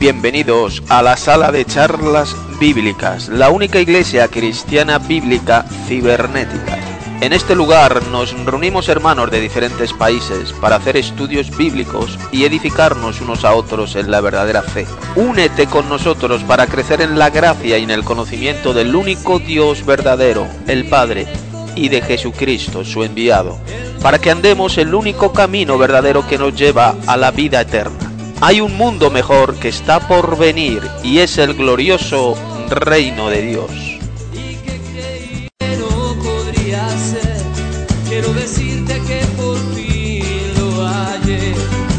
Bienvenidos a la sala de charlas bíblicas, la única iglesia cristiana bíblica cibernética. En este lugar nos reunimos hermanos de diferentes países para hacer estudios bíblicos y edificarnos unos a otros en la verdadera fe. Únete con nosotros para crecer en la gracia y en el conocimiento del único Dios verdadero, el Padre, y de Jesucristo, su enviado, para que andemos el único camino verdadero que nos lleva a la vida eterna. Hay un mundo mejor que está por venir y es el glorioso reino de Dios. Quiero decirte que por fin lo hallé.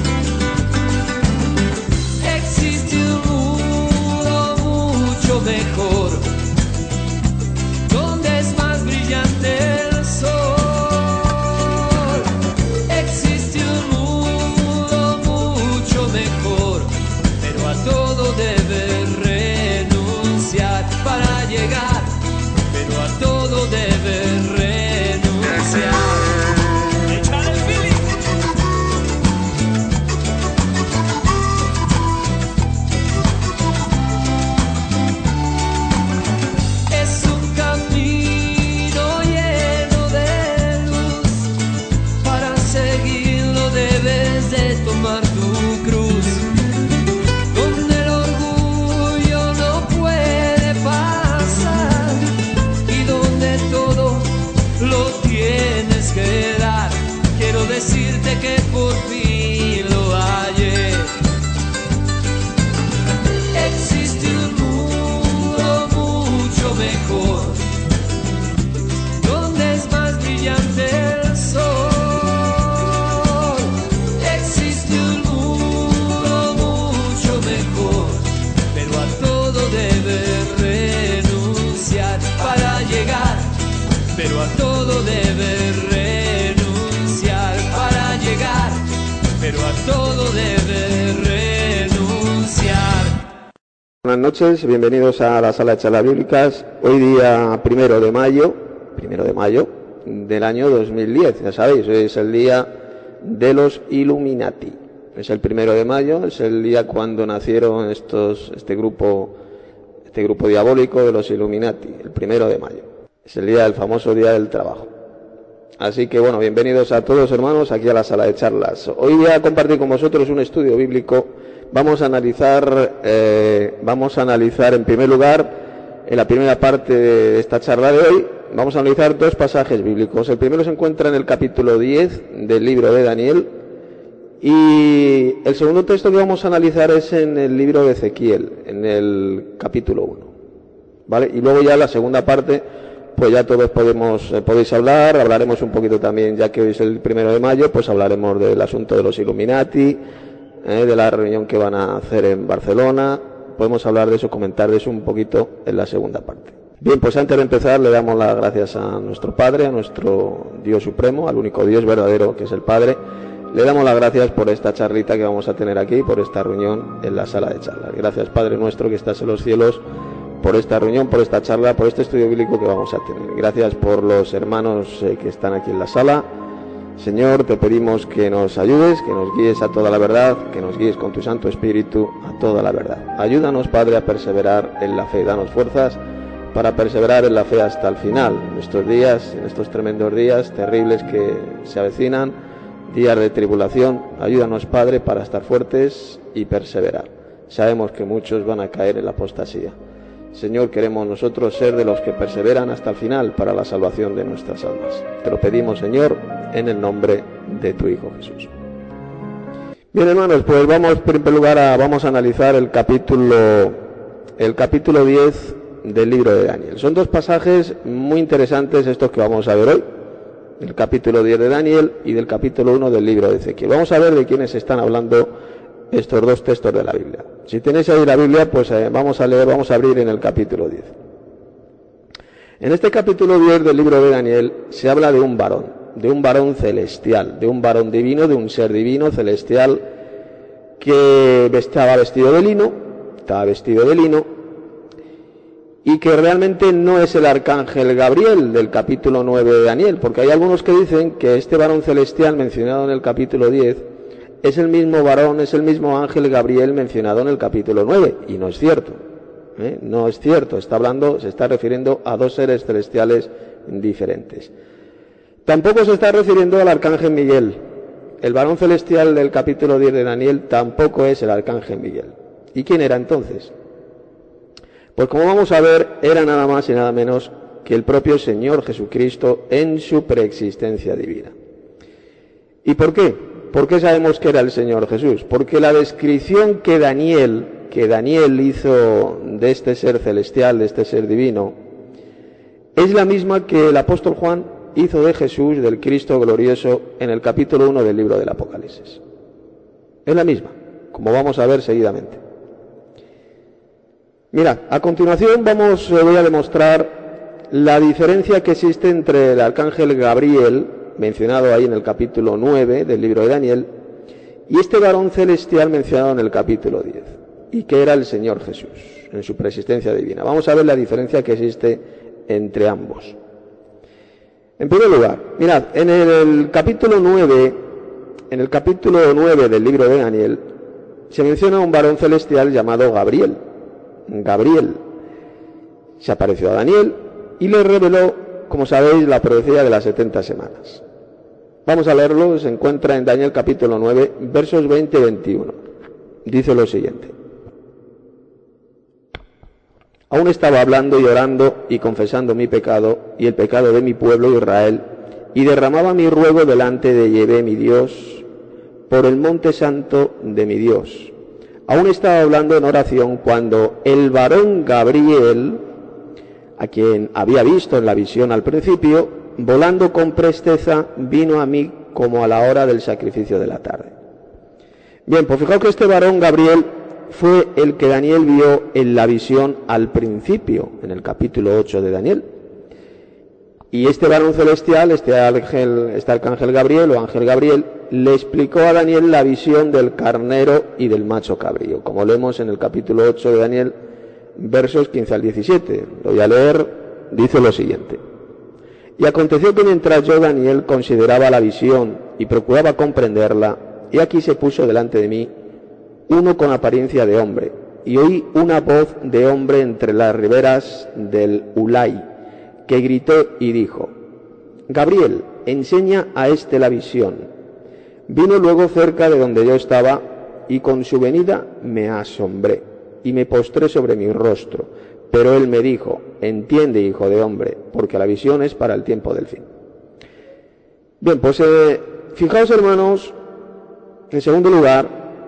Existe un mundo mucho mejor, donde es más brillante el sol. Existe un mundo mucho mejor, pero a todo debes renunciar para llegar, pero a todo debes renunciar. Es un camino lleno de luz, para seguirlo debes de tomar tu cruz, donde el orgullo no puede pasar y donde todo lo tienes que dar. Quiero decirte que por fin lo hallé. Existe un mundo mucho mejor, donde es más brillante el sol. Existe un mundo mucho mejor, pero a todo debes renunciar para llegar, pero a todo debes renunciar para llegar, pero a todo debes renunciar. Buenas noches, bienvenidos a la sala de charlas bíblicas. Hoy día 1 de mayo del año 2010, ya sabéis, hoy es el día de los Illuminati. Es el 1 de mayo, es el día cuando nacieron este grupo diabólico de los Illuminati, el 1 de mayo. Es el famoso día del trabajo. Así que bueno, bienvenidos a todos hermanos aquí a la sala de charlas. Hoy voy a compartir con vosotros un estudio bíblico. Vamos a analizar en primer lugar, en la primera parte de esta charla de hoy, vamos a analizar dos pasajes bíblicos. El primero se encuentra en el capítulo 10 del libro de Daniel y el segundo texto que vamos a analizar es en el libro de Ezequiel, en el capítulo 1. ¿Vale? Y luego ya la segunda parte, pues ya todos podéis hablaremos un poquito también, ya que hoy es el 1 de mayo, pues hablaremos del asunto de los Illuminati, de la reunión que van a hacer en Barcelona. Podemos hablar de eso, comentar de eso un poquito en la segunda parte. Bien, pues antes de empezar le damos las gracias a nuestro Padre, a nuestro Dios Supremo, al único Dios verdadero que es el Padre. Le damos las gracias por esta charlita que vamos a tener aquí, por esta reunión en la sala de charlas. Gracias, Padre nuestro que estás en los cielos, por esta reunión, por esta charla, por este estudio bíblico que vamos a tener. Gracias por los hermanos que están aquí en la sala. Señor, te pedimos que nos ayudes, que nos guíes a toda la verdad, que nos guíes con tu Santo Espíritu a toda la verdad. Ayúdanos, Padre, a perseverar en la fe. Danos fuerzas para perseverar en la fe hasta el final. En estos días, en estos tremendos días terribles que se avecinan, días de tribulación, ayúdanos, Padre, para estar fuertes y perseverar. Sabemos que muchos van a caer en la apostasía. Señor, queremos nosotros ser de los que perseveran hasta el final para la salvación de nuestras almas. Te lo pedimos, Señor, en el nombre de tu Hijo Jesús. Bien, hermanos, pues vamos a analizar el capítulo 10 del libro de Daniel. Son dos pasajes muy interesantes estos que vamos a ver hoy, el capítulo 10 de Daniel y del capítulo 1 del libro de Ezequiel. Vamos a ver de quiénes están hablando estos dos textos de la Biblia. Si tenéis ahí la Biblia, pues vamos a abrir en el capítulo 10. En este capítulo 10 del libro de Daniel se habla de un varón celestial, de un varón divino, de un ser divino celestial que estaba vestido de lino y que realmente no es el arcángel Gabriel del capítulo 9 de Daniel, porque hay algunos que dicen que este varón celestial mencionado en el capítulo 10 es el mismo varón, es el mismo ángel Gabriel mencionado en el capítulo 9, y no es cierto. No es cierto, se está refiriendo a dos seres celestiales diferentes. Tampoco se está refiriendo al arcángel Miguel. El varón celestial del capítulo 10 de Daniel tampoco es el arcángel Miguel. ¿Y quién era entonces? Pues como vamos a ver, era nada más y nada menos que el propio Señor Jesucristo en su preexistencia divina. ¿Y por qué? ¿Por qué sabemos que era el Señor Jesús? Porque la descripción que Daniel hizo de este ser celestial, de este ser divino, es la misma que el apóstol Juan hizo de Jesús, del Cristo glorioso, en el capítulo 1 del libro del Apocalipsis. Es la misma, como vamos a ver seguidamente. Mirad, a continuación voy a demostrar la diferencia que existe entre el arcángel Gabriel, mencionado ahí en el capítulo 9 del libro de Daniel, y este varón celestial mencionado en el capítulo 10, y que era el Señor Jesús, en su preexistencia divina. Vamos a ver la diferencia que existe entre ambos. En primer lugar, mirad, en el capítulo 9 del libro de Daniel, se menciona un varón celestial llamado Gabriel. Gabriel se apareció a Daniel y le reveló, como sabéis, la profecía de las 70 semanas. Vamos a leerlo, se encuentra en Daniel capítulo 9, versos 20 y 21. Dice lo siguiente: Aún estaba hablando y orando y confesando mi pecado y el pecado de mi pueblo Israel, y derramaba mi ruego delante de Yahvé mi Dios, por el monte santo de mi Dios. Aún estaba hablando en oración cuando el varón Gabriel, a quien había visto en la visión al principio, volando con presteza, vino a mí como a la hora del sacrificio de la tarde. Bien, pues fijaos que este varón Gabriel fue el que Daniel vio en la visión al principio, en el capítulo 8 de Daniel. Y este varón celestial, este arcángel Gabriel o ángel Gabriel, le explicó a Daniel la visión del carnero y del macho cabrío, como leemos en el capítulo 8 de Daniel, versos 15 al 17. Lo voy a leer, dice lo siguiente: Y aconteció que mientras yo, Daniel, consideraba la visión y procuraba comprenderla, y aquí se puso delante de mí uno con apariencia de hombre, y oí una voz de hombre entre las riberas del Ulai, que gritó y dijo: Gabriel, enseña a este la visión. Vino luego cerca de donde yo estaba, y con su venida me asombré, y me postré sobre mi rostro. Pero él me dijo: entiende, hijo de hombre, porque la visión es para el tiempo del fin. Bien, pues fijaos, hermanos, en segundo lugar,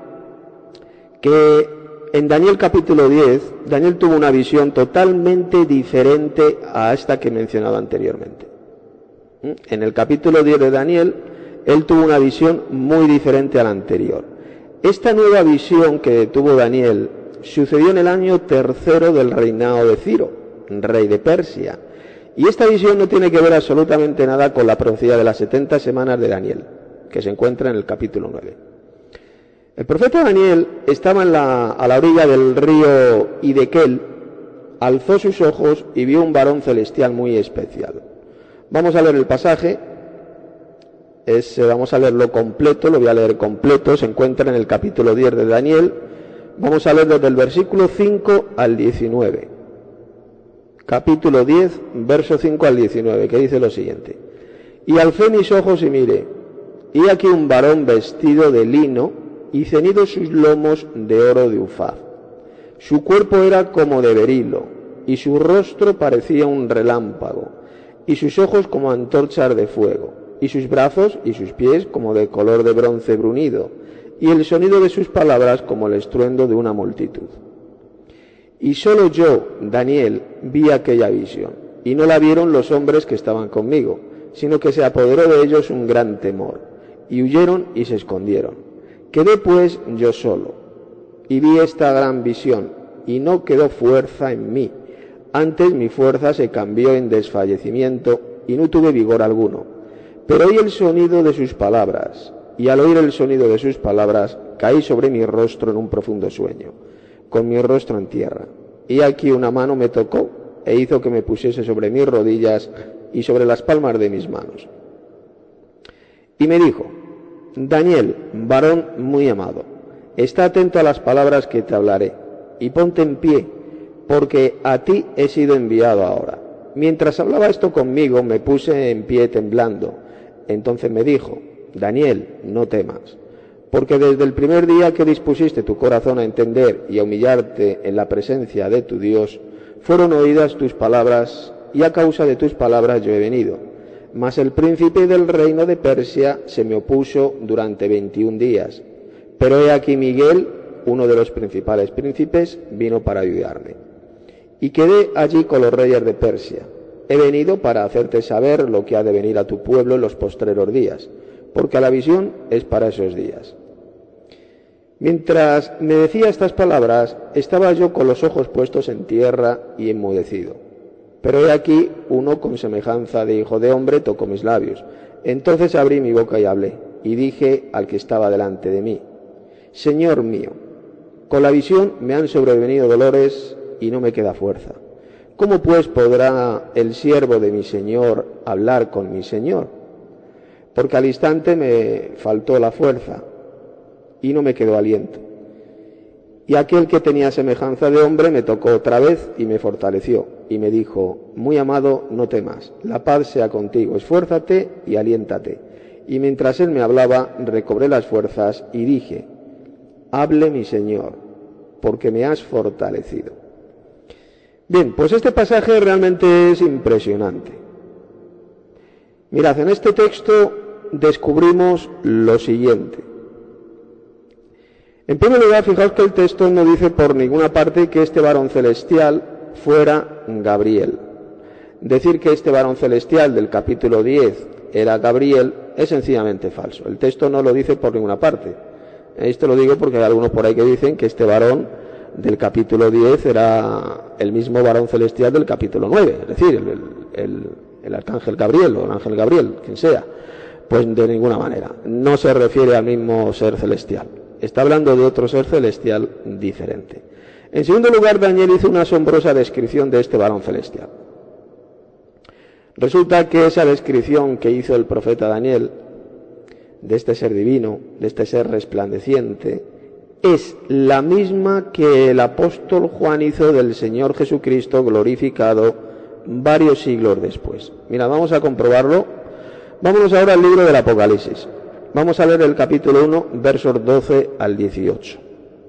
que en Daniel capítulo 10, Daniel tuvo una visión totalmente diferente a esta que he mencionado anteriormente. En el capítulo 10 de Daniel, él tuvo una visión muy diferente a la anterior. Esta nueva visión que tuvo Daniel sucedió en el año tercero del reinado de Ciro, rey de Persia. Y esta visión no tiene que ver absolutamente nada con la profecía de las 70 semanas de Daniel, que se encuentra en el capítulo 9. El profeta Daniel estaba a la orilla del río Hidekel, alzó sus ojos y vio un varón celestial muy especial. Vamos a leer el pasaje, vamos a leerlo completo, lo voy a leer completo, se encuentra en el capítulo 10 de Daniel. Vamos a leer desde el versículo 5 al 19. Capítulo 10, verso 5 al 19, que dice lo siguiente: Y alcé mis ojos y miré, y aquí un varón vestido de lino, y ceñidos sus lomos de oro de Ufaz. Su cuerpo era como de berilo, y su rostro parecía un relámpago, y sus ojos como antorchas de fuego, y sus brazos y sus pies como de color de bronce brunido, y el sonido de sus palabras como el estruendo de una multitud. Y solo yo, Daniel, vi aquella visión, y no la vieron los hombres que estaban conmigo, sino que se apoderó de ellos un gran temor, y huyeron y se escondieron. Quedé pues yo solo, y vi esta gran visión, y no quedó fuerza en mí. Antes mi fuerza se cambió en desfallecimiento, y no tuve vigor alguno. Pero oí el sonido de sus palabras, y al oír el sonido de sus palabras, caí sobre mi rostro en un profundo sueño, con mi rostro en tierra. Y aquí una mano me tocó, e hizo que me pusiese sobre mis rodillas y sobre las palmas de mis manos. Y me dijo: Daniel, varón muy amado, está atento a las palabras que te hablaré, y ponte en pie, porque a ti he sido enviado ahora. Mientras hablaba esto conmigo, me puse en pie temblando. Entonces me dijo, Daniel, no temas, porque desde el primer día que dispusiste tu corazón a entender y a humillarte en la presencia de tu Dios, fueron oídas tus palabras, y a causa de tus palabras yo he venido. Mas el príncipe del reino de Persia se me opuso durante 21 días. Pero he aquí Miguel, uno de los principales príncipes, vino para ayudarme. Y quedé allí con los reyes de Persia. He venido para hacerte saber lo que ha de venir a tu pueblo en los postreros días, porque la visión es para esos días. Mientras me decía estas palabras, estaba yo con los ojos puestos en tierra y enmudecido. Pero he aquí uno con semejanza de hijo de hombre tocó mis labios. Entonces abrí mi boca y hablé, y dije al que estaba delante de mí, Señor mío, con la visión me han sobrevenido dolores y no me queda fuerza. ¿Cómo pues podrá el siervo de mi Señor hablar con mi Señor? Porque al instante me faltó la fuerza y no me quedó aliento. Y aquel que tenía semejanza de hombre me tocó otra vez y me fortaleció, y me dijo, muy amado, no temas, la paz sea contigo, esfuérzate y aliéntate. Y mientras él me hablaba, recobré las fuerzas y dije, hable mi Señor, porque me has fortalecido. Bien, pues este pasaje realmente es impresionante. Mirad, en este texto descubrimos lo siguiente. En primer lugar, fijaos que el texto no dice por ninguna parte que este varón celestial fuera Gabriel. Decir que este varón celestial del capítulo 10 era Gabriel es sencillamente falso. El texto no lo dice por ninguna parte. Esto lo digo porque hay algunos por ahí que dicen que este varón del capítulo 10 era el mismo varón celestial del capítulo 9, es decir, el arcángel Gabriel o el ángel Gabriel, quien sea. Pues de ninguna manera. No se refiere al mismo ser celestial. Está hablando de otro ser celestial diferente. En segundo lugar, Daniel hizo una asombrosa descripción de este varón celestial. Resulta que esa descripción que hizo el profeta Daniel de este ser divino, de este ser resplandeciente, es la misma que el apóstol Juan hizo del Señor Jesucristo glorificado varios siglos después. Mira, vamos a comprobarlo. Vámonos ahora al libro del Apocalipsis. Vamos a leer el capítulo 1, versos 12 al 18.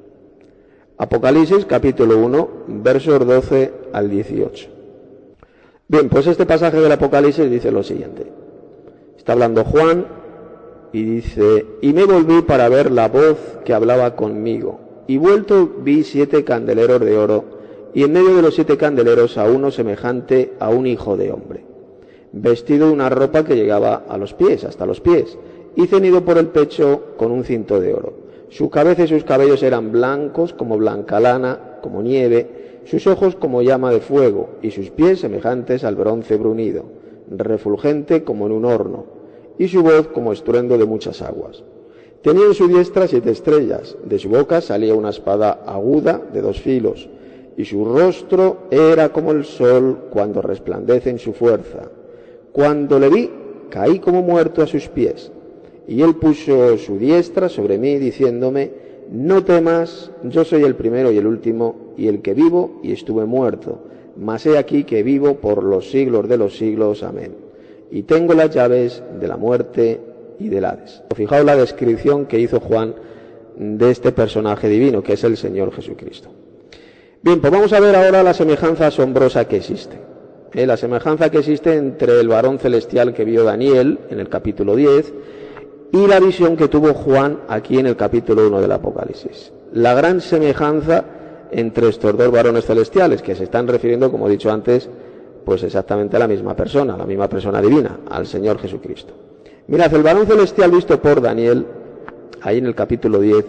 Apocalipsis, capítulo 1, versos 12 al 18. Bien, pues este pasaje del Apocalipsis dice lo siguiente. Está hablando Juan y dice, y me volví para ver la voz que hablaba conmigo, y vuelto vi 7 candeleros de oro, y en medio de los 7 candeleros a uno semejante a un hijo de hombre, vestido de una ropa que llegaba a los pies, hasta los pies, y ceñido por el pecho con un cinto de oro. Su cabeza y sus cabellos eran blancos como blanca lana, como nieve, sus ojos como llama de fuego, y sus pies semejantes al bronce bruñido, refulgente como en un horno, y su voz como estruendo de muchas aguas. Tenía en su diestra 7 estrellas, de su boca salía una espada aguda de 2 filos, y su rostro era como el sol cuando resplandece en su fuerza. Cuando le vi, caí como muerto a sus pies. Y él puso su diestra sobre mí, diciéndome, no temas, yo soy el primero y el último, y el que vivo y estuve muerto, mas he aquí que vivo por los siglos de los siglos. Amén. Y tengo las llaves de la muerte y del Hades. Fijaos la descripción que hizo Juan de este personaje divino, que es el Señor Jesucristo. Bien, pues vamos a ver ahora la semejanza asombrosa que existe. La semejanza que existe entre el varón celestial que vio Daniel en el capítulo 10 y la visión que tuvo Juan aquí en el capítulo 1 del Apocalipsis. La gran semejanza entre estos dos varones celestiales, que se están refiriendo, como he dicho antes, pues exactamente a la misma persona divina, al Señor Jesucristo. Mirad, el varón celestial visto por Daniel, ahí en el capítulo 10,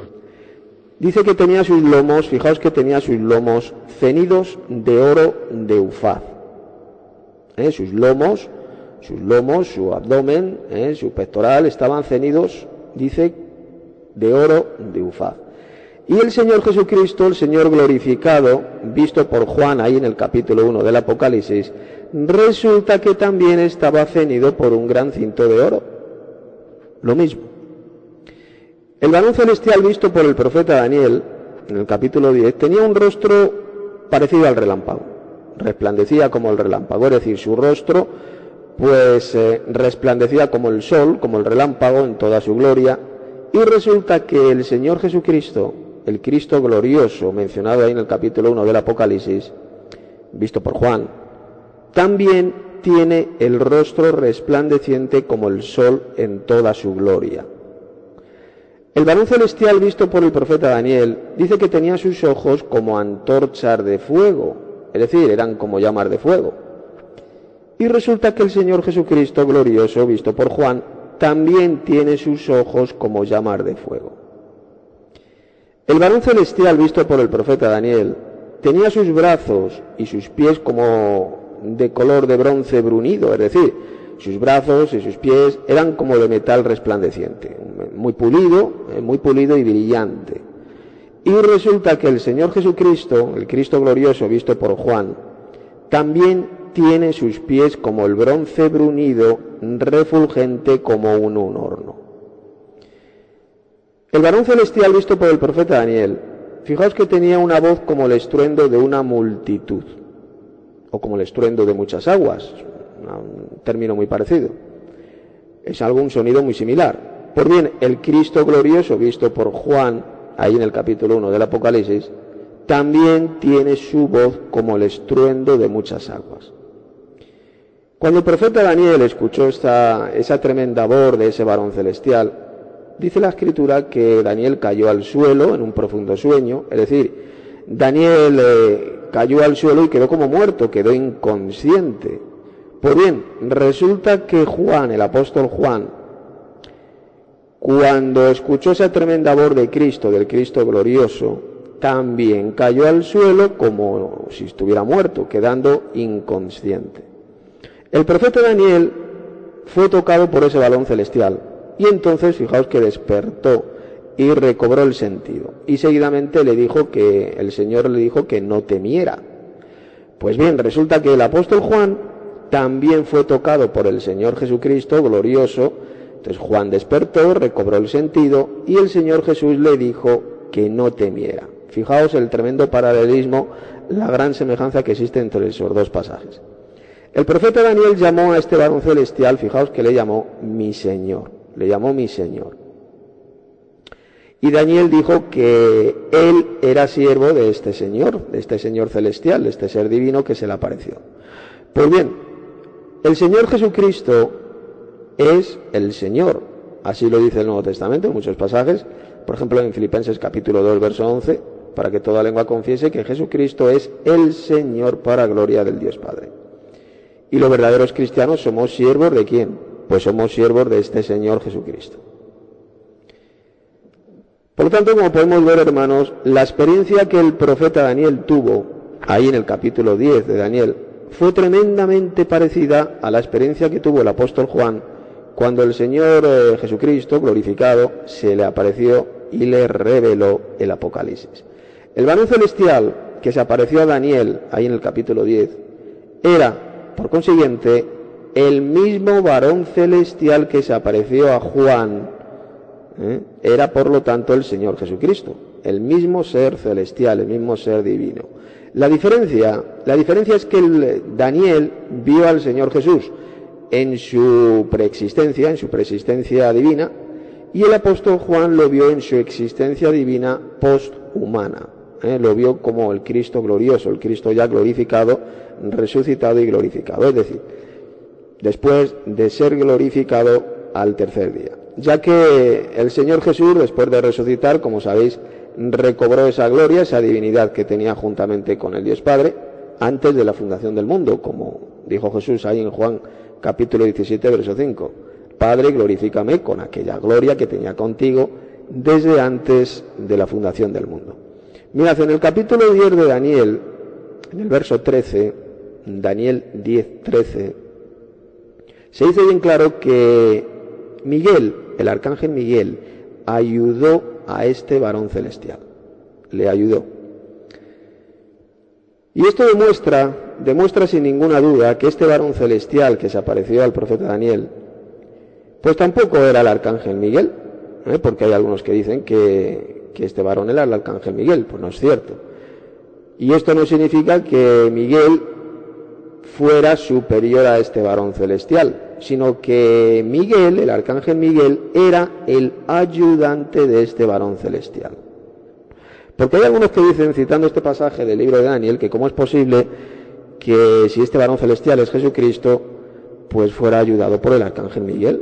dice que tenía sus lomos, fijaos que tenía sus lomos ceñidos de oro de Ufaz. Sus lomos, su abdomen, su pectoral estaban ceñidos, dice, de oro de Ufaz. Y el Señor Jesucristo, el Señor glorificado, visto por Juan ahí en el capítulo 1 del Apocalipsis, resulta que también estaba ceñido por un gran cinto de oro. Lo mismo. El varón celestial visto por el profeta Daniel, en el capítulo 10, tenía un rostro parecido al relámpago, resplandecía como el relámpago, es decir, su rostro pues resplandecía como el sol, como el relámpago en toda su gloria, y resulta que el Señor Jesucristo, el Cristo glorioso, mencionado ahí en el capítulo 1 del Apocalipsis, visto por Juan, también tiene el rostro resplandeciente como el sol en toda su gloria. El varón celestial visto por el profeta Daniel dice que tenía sus ojos como antorchas de fuego, es decir, eran como llamas de fuego. Y resulta que el Señor Jesucristo glorioso, visto por Juan, también tiene sus ojos como llamas de fuego. El varón celestial visto por el profeta Daniel tenía sus brazos y sus pies como de color de bronce brunido, es decir, sus brazos y sus pies eran como de metal resplandeciente, muy pulido y brillante. Y resulta que el Señor Jesucristo, el Cristo glorioso visto por Juan, también tiene sus pies como el bronce brunido, refulgente como un horno. El varón celestial visto por el profeta Daniel, fijaos que tenía una voz como el estruendo de una multitud, o como el estruendo de muchas aguas, un término muy parecido. Es algún sonido muy similar. Pues bien, el Cristo glorioso visto por Juan, ahí en el capítulo 1 del Apocalipsis, también tiene su voz como el estruendo de muchas aguas. Cuando el profeta Daniel escuchó esa tremenda voz de ese varón celestial, dice la Escritura que Daniel cayó al suelo en un profundo sueño, es decir, Daniel cayó al suelo y quedó como muerto, quedó inconsciente. Pues bien, resulta que Juan, el apóstol Juan, cuando escuchó esa tremenda voz de Cristo, del Cristo glorioso, también cayó al suelo como si estuviera muerto, quedando inconsciente. El profeta Daniel fue tocado por ese varón celestial y entonces fijaos que despertó y recobró el sentido y seguidamente el Señor le dijo que no temiera. Pues bien, resulta que el apóstol Juan también fue tocado por el Señor Jesucristo glorioso. Entonces Juan despertó, recobró el sentido y el Señor Jesús le dijo que no temiera. Fijaos el tremendo paralelismo, la gran semejanza que existe entre esos dos pasajes. El profeta Daniel llamó a este varón celestial, fijaos que le llamó mi Señor, Y Daniel dijo que él era siervo de este Señor celestial, de este ser divino que se le apareció. Pues bien, el Señor Jesucristo es el Señor, así lo dice el Nuevo Testamento en muchos pasajes, por ejemplo en Filipenses capítulo 2, verso 11, para que toda lengua confiese que Jesucristo es el Señor para gloria del Dios Padre. Y los verdaderos cristianos somos siervos ¿de quién? Pues somos siervos de este Señor Jesucristo. Por lo tanto, como podemos ver, hermanos, la experiencia que el profeta Daniel tuvo, ahí en el capítulo 10 de Daniel, fue tremendamente parecida a la experiencia que tuvo el apóstol Juan cuando el Señor Jesucristo, glorificado, se le apareció y le reveló el Apocalipsis. El varón celestial que se apareció a Daniel, ahí en el capítulo 10, era, por consiguiente, el mismo varón celestial que se apareció a Juan, era por lo tanto el Señor Jesucristo, el mismo ser celestial, el mismo ser divino. La diferencia es que Daniel vio al Señor Jesús en su preexistencia divina, y el apóstol Juan lo vio en su existencia divina posthumana. Lo vio como el Cristo glorioso, el Cristo ya glorificado, resucitado y glorificado, es decir, después de ser glorificado al tercer día. Ya que el Señor Jesús, después de resucitar, como sabéis, recobró esa gloria, esa divinidad que tenía juntamente con el Dios Padre, antes de la fundación del mundo, como dijo Jesús ahí en Juan capítulo 17, verso 5. Padre, glorifícame con aquella gloria que tenía contigo desde antes de la fundación del mundo. Mirad, en el capítulo 10 de Daniel, en el verso 13, Daniel 10, 13, se dice bien claro que Miguel, el arcángel Miguel, ayudó a este varón celestial. Le ayudó. Y esto demuestra sin ninguna duda que este varón celestial que se apareció al profeta Daniel, pues tampoco era el arcángel Miguel, porque hay algunos que dicen que este varón era el arcángel Miguel. Pues no es cierto. Y esto no significa que Miguel fuera superior a este varón celestial, sino que Miguel, el arcángel Miguel, era el ayudante de este varón celestial. Porque hay algunos que dicen, citando este pasaje del libro de Daniel, que cómo es posible que si este varón celestial es Jesucristo, pues fuera ayudado por el arcángel Miguel.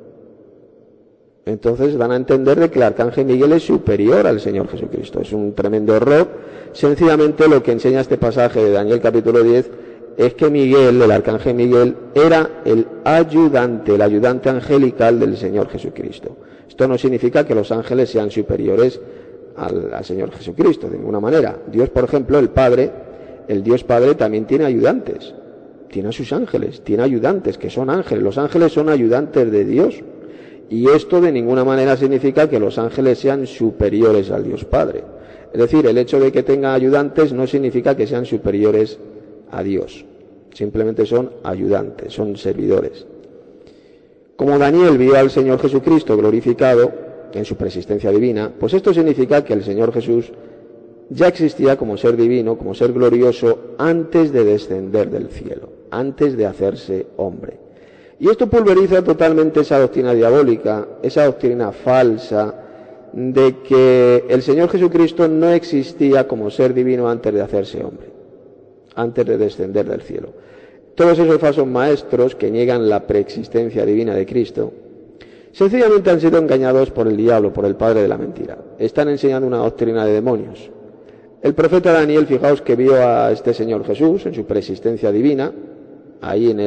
Entonces dan a entender de que el arcángel Miguel es superior al Señor Jesucristo. Es un tremendo error. Sencillamente lo que enseña este pasaje de Daniel capítulo 10 es que Miguel, el arcángel Miguel, era el ayudante angelical del Señor Jesucristo. Esto no significa que los ángeles sean superiores al Señor Jesucristo, de ninguna manera. Dios, por ejemplo, el Dios Padre también tiene ayudantes. Tiene a sus ángeles, tiene ayudantes que son ángeles. Los ángeles son ayudantes de Dios. Y esto de ninguna manera significa que los ángeles sean superiores al Dios Padre. Es decir, el hecho de que tenga ayudantes no significa que sean superiores a Dios. Simplemente son ayudantes, son servidores. Como Daniel vio al Señor Jesucristo glorificado en su preexistencia divina, pues esto significa que el Señor Jesús ya existía como ser divino, como ser glorioso, antes de descender del cielo, antes de hacerse hombre. Y esto pulveriza totalmente esa doctrina diabólica, esa doctrina falsa de que el Señor Jesucristo no existía como ser divino antes de hacerse hombre, antes de descender del cielo. Todos esos falsos maestros que niegan la preexistencia divina de Cristo, sencillamente han sido engañados por el diablo, por el padre de la mentira. Están enseñando una doctrina de demonios. El profeta Daniel, fijaos que vio a este Señor Jesús en su preexistencia divina, ahí en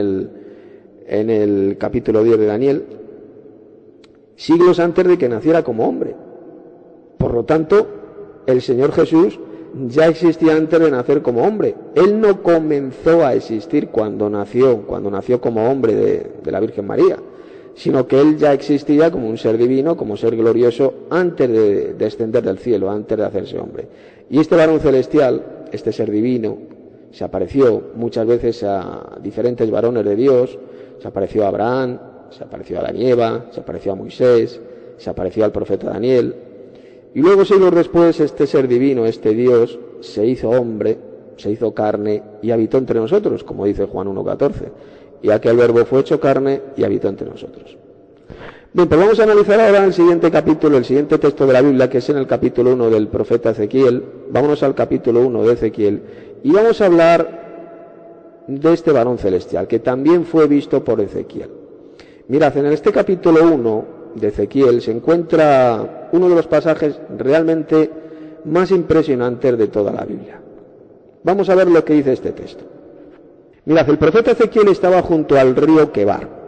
el capítulo 10 de Daniel, siglos antes de que naciera como hombre. Por lo tanto, el Señor Jesús ya existía antes de nacer como hombre. Él no comenzó a existir cuando nació como hombre de la Virgen María, sino que él ya existía como un ser divino, como ser glorioso, antes de descender del cielo, antes de hacerse hombre. Y este varón celestial, este ser divino, se apareció muchas veces a diferentes varones de Dios. Se apareció a Abraham, se apareció a Adán y Eva, se apareció a Moisés, se apareció al profeta Daniel. Y luego, siglos después, este ser divino, este Dios, se hizo hombre, se hizo carne y habitó entre nosotros, como dice Juan 1:14. Y aquel verbo fue hecho carne y habitó entre nosotros. Bien, pues vamos a analizar ahora el siguiente capítulo, el siguiente texto de la Biblia, que es en el capítulo 1 del profeta Ezequiel. Vámonos al capítulo 1 de Ezequiel y vamos a hablar de este varón celestial, que también fue visto por Ezequiel. Mirad, en este capítulo 1 de Ezequiel se encuentra uno de los pasajes realmente más impresionantes de toda la Biblia. Vamos a ver lo que dice este texto. Mirad, el profeta Ezequiel estaba junto al río Quebar,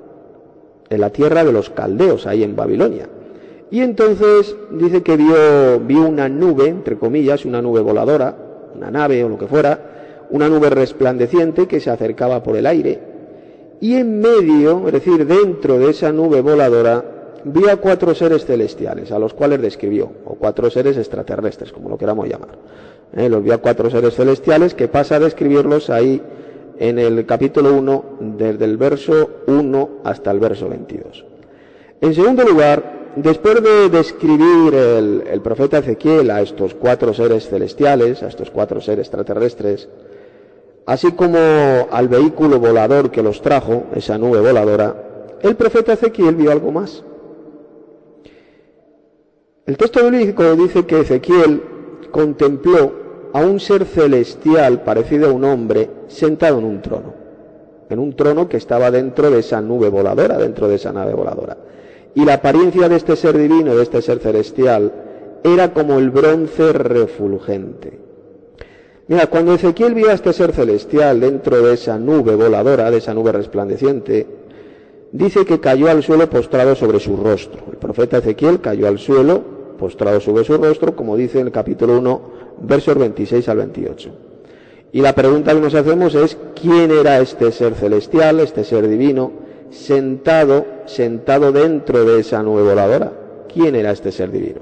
en la tierra de los caldeos, ahí en Babilonia. Y entonces dice que vio una nube, entre comillas, una nube voladora, una nave o lo que fuera, una nube resplandeciente que se acercaba por el aire. Y en medio, es decir, dentro de esa nube voladora, vio a 4 seres celestiales, a los cuales describió, o 4 seres extraterrestres, como lo queramos llamar. Los vio a 4 seres celestiales, que pasa a describirlos ahí en el capítulo 1, desde el verso 1 hasta el verso 22. En segundo lugar, después de describir el profeta Ezequiel a estos 4 seres celestiales, a estos 4 seres extraterrestres, así como al vehículo volador que los trajo, esa nube voladora, el profeta Ezequiel vio algo más. El texto bíblico dice que Ezequiel contempló a un ser celestial parecido a un hombre sentado en un trono que estaba dentro de esa nube voladora, dentro de esa nave voladora. Y la apariencia de este ser divino, de este ser celestial, era como el bronce refulgente. Mira, cuando Ezequiel vio a este ser celestial dentro de esa nube voladora, de esa nube resplandeciente, dice que cayó al suelo postrado sobre su rostro. El profeta Ezequiel cayó al suelo postrado sobre su rostro, como dice en el capítulo 1, versos 26 al 28. Y la pregunta que nos hacemos es, ¿quién era este ser celestial, este ser divino, sentado dentro de esa nube voladora? ¿Quién era este ser divino?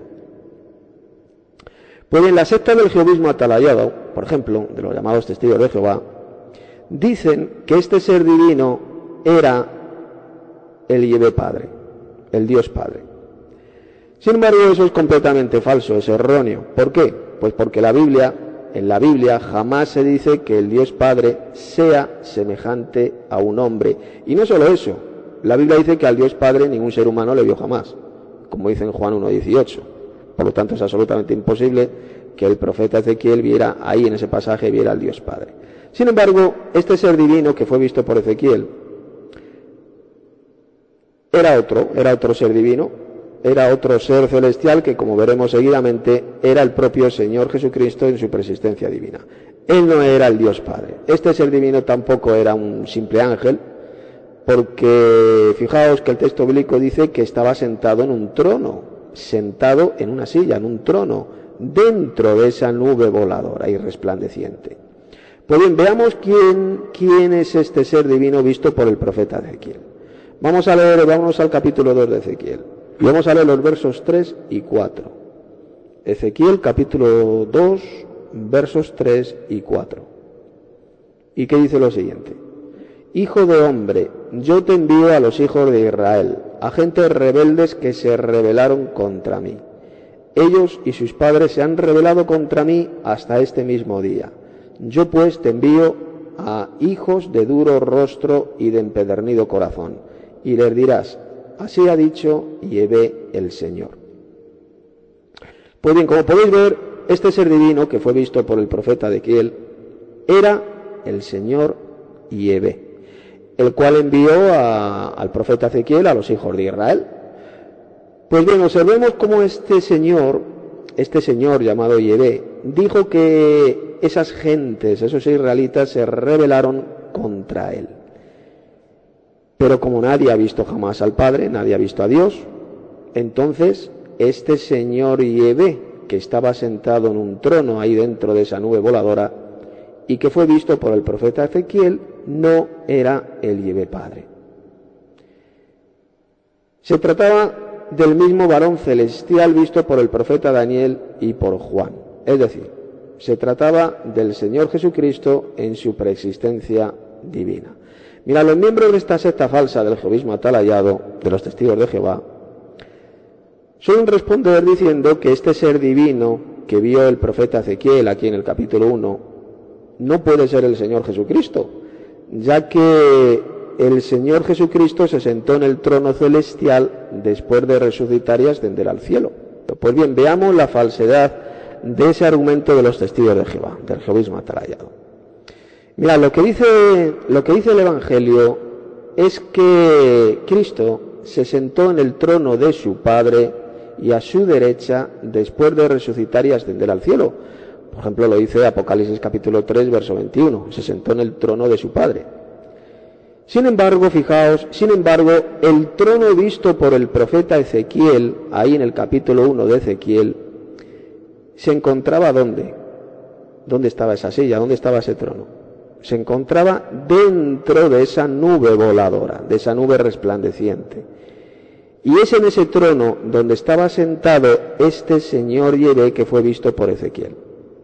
Pues en la secta del jehovismo atalayado, por ejemplo, de los llamados testigos de Jehová, dicen que este ser divino era el Yahvé Padre, el Dios Padre. Sin embargo, eso es completamente falso, es erróneo. ¿Por qué? Pues porque en la Biblia jamás se dice que el Dios Padre sea semejante a un hombre. Y no solo eso, la Biblia dice que al Dios Padre ningún ser humano le vio jamás, como dice en Juan 1:18. Por lo tanto, es absolutamente imposible que el profeta Ezequiel viera ahí en ese pasaje, viera al Dios Padre. Sin embargo, este ser divino que fue visto por Ezequiel era otro ser divino, era otro ser celestial que, como veremos seguidamente, era el propio Señor Jesucristo en su preexistencia divina. Él no era el Dios Padre. Este ser divino tampoco era un simple ángel, porque fijaos que el texto bíblico dice que estaba sentado en un trono, sentado en una silla, en un trono, dentro de esa nube voladora y resplandeciente. Pues bien, veamos quién es este ser divino visto por el profeta Ezequiel. Vámonos al capítulo 2 de Ezequiel. Y vamos a leer los versos 3 y 4. Ezequiel capítulo 2, versos 3 y 4. ¿Y qué dice lo siguiente? Hijo de hombre, yo te envío a los hijos de Israel, a gentes rebeldes que se rebelaron contra mí. Ellos y sus padres se han rebelado contra mí hasta este mismo día. Yo pues te envío a hijos de duro rostro y de empedernido corazón, y les dirás, así ha dicho Yahvé el Señor. Pues bien, como podéis ver, este ser divino que fue visto por el profeta Ezequiel era el Señor Yahvé, el cual envió al profeta Ezequiel a los hijos de Israel. Pues bien, observemos cómo este señor llamado Yahvé, dijo que esas gentes, esos israelitas, se rebelaron contra él. Pero como nadie ha visto jamás al Padre, nadie ha visto a Dios, entonces este señor Yahvé, que estaba sentado en un trono ahí dentro de esa nube voladora, y que fue visto por el profeta Ezequiel, no era el Yahvé Padre. Se trataba del mismo varón celestial visto por el profeta Daniel y por Juan. Es decir, se trataba del Señor Jesucristo en su preexistencia divina. Mira, los miembros de esta secta falsa del jehovismo atalayado, de los testigos de Jehová, suelen responder diciendo que este ser divino que vio el profeta Ezequiel aquí en el capítulo 1 no puede ser el Señor Jesucristo, ya que el Señor Jesucristo se sentó en el trono celestial después de resucitar y ascender al cielo. Pues bien, veamos la falsedad de ese argumento de los testigos de Jehová, del jehovismo atalayado. Mira, lo que dice el Evangelio es que Cristo se sentó en el trono de su Padre y a su derecha después de resucitar y ascender al cielo. Por ejemplo, lo dice Apocalipsis capítulo 3, verso 21. Se sentó en el trono de su Padre. Sin embargo, fijaos, el trono visto por el profeta Ezequiel, ahí en el capítulo 1 de Ezequiel, se encontraba ¿dónde? ¿Dónde estaba esa silla? ¿Dónde estaba ese trono? Se encontraba dentro de esa nube voladora, de esa nube resplandeciente. Y es en ese trono donde estaba sentado este señor Yahvé que fue visto por Ezequiel.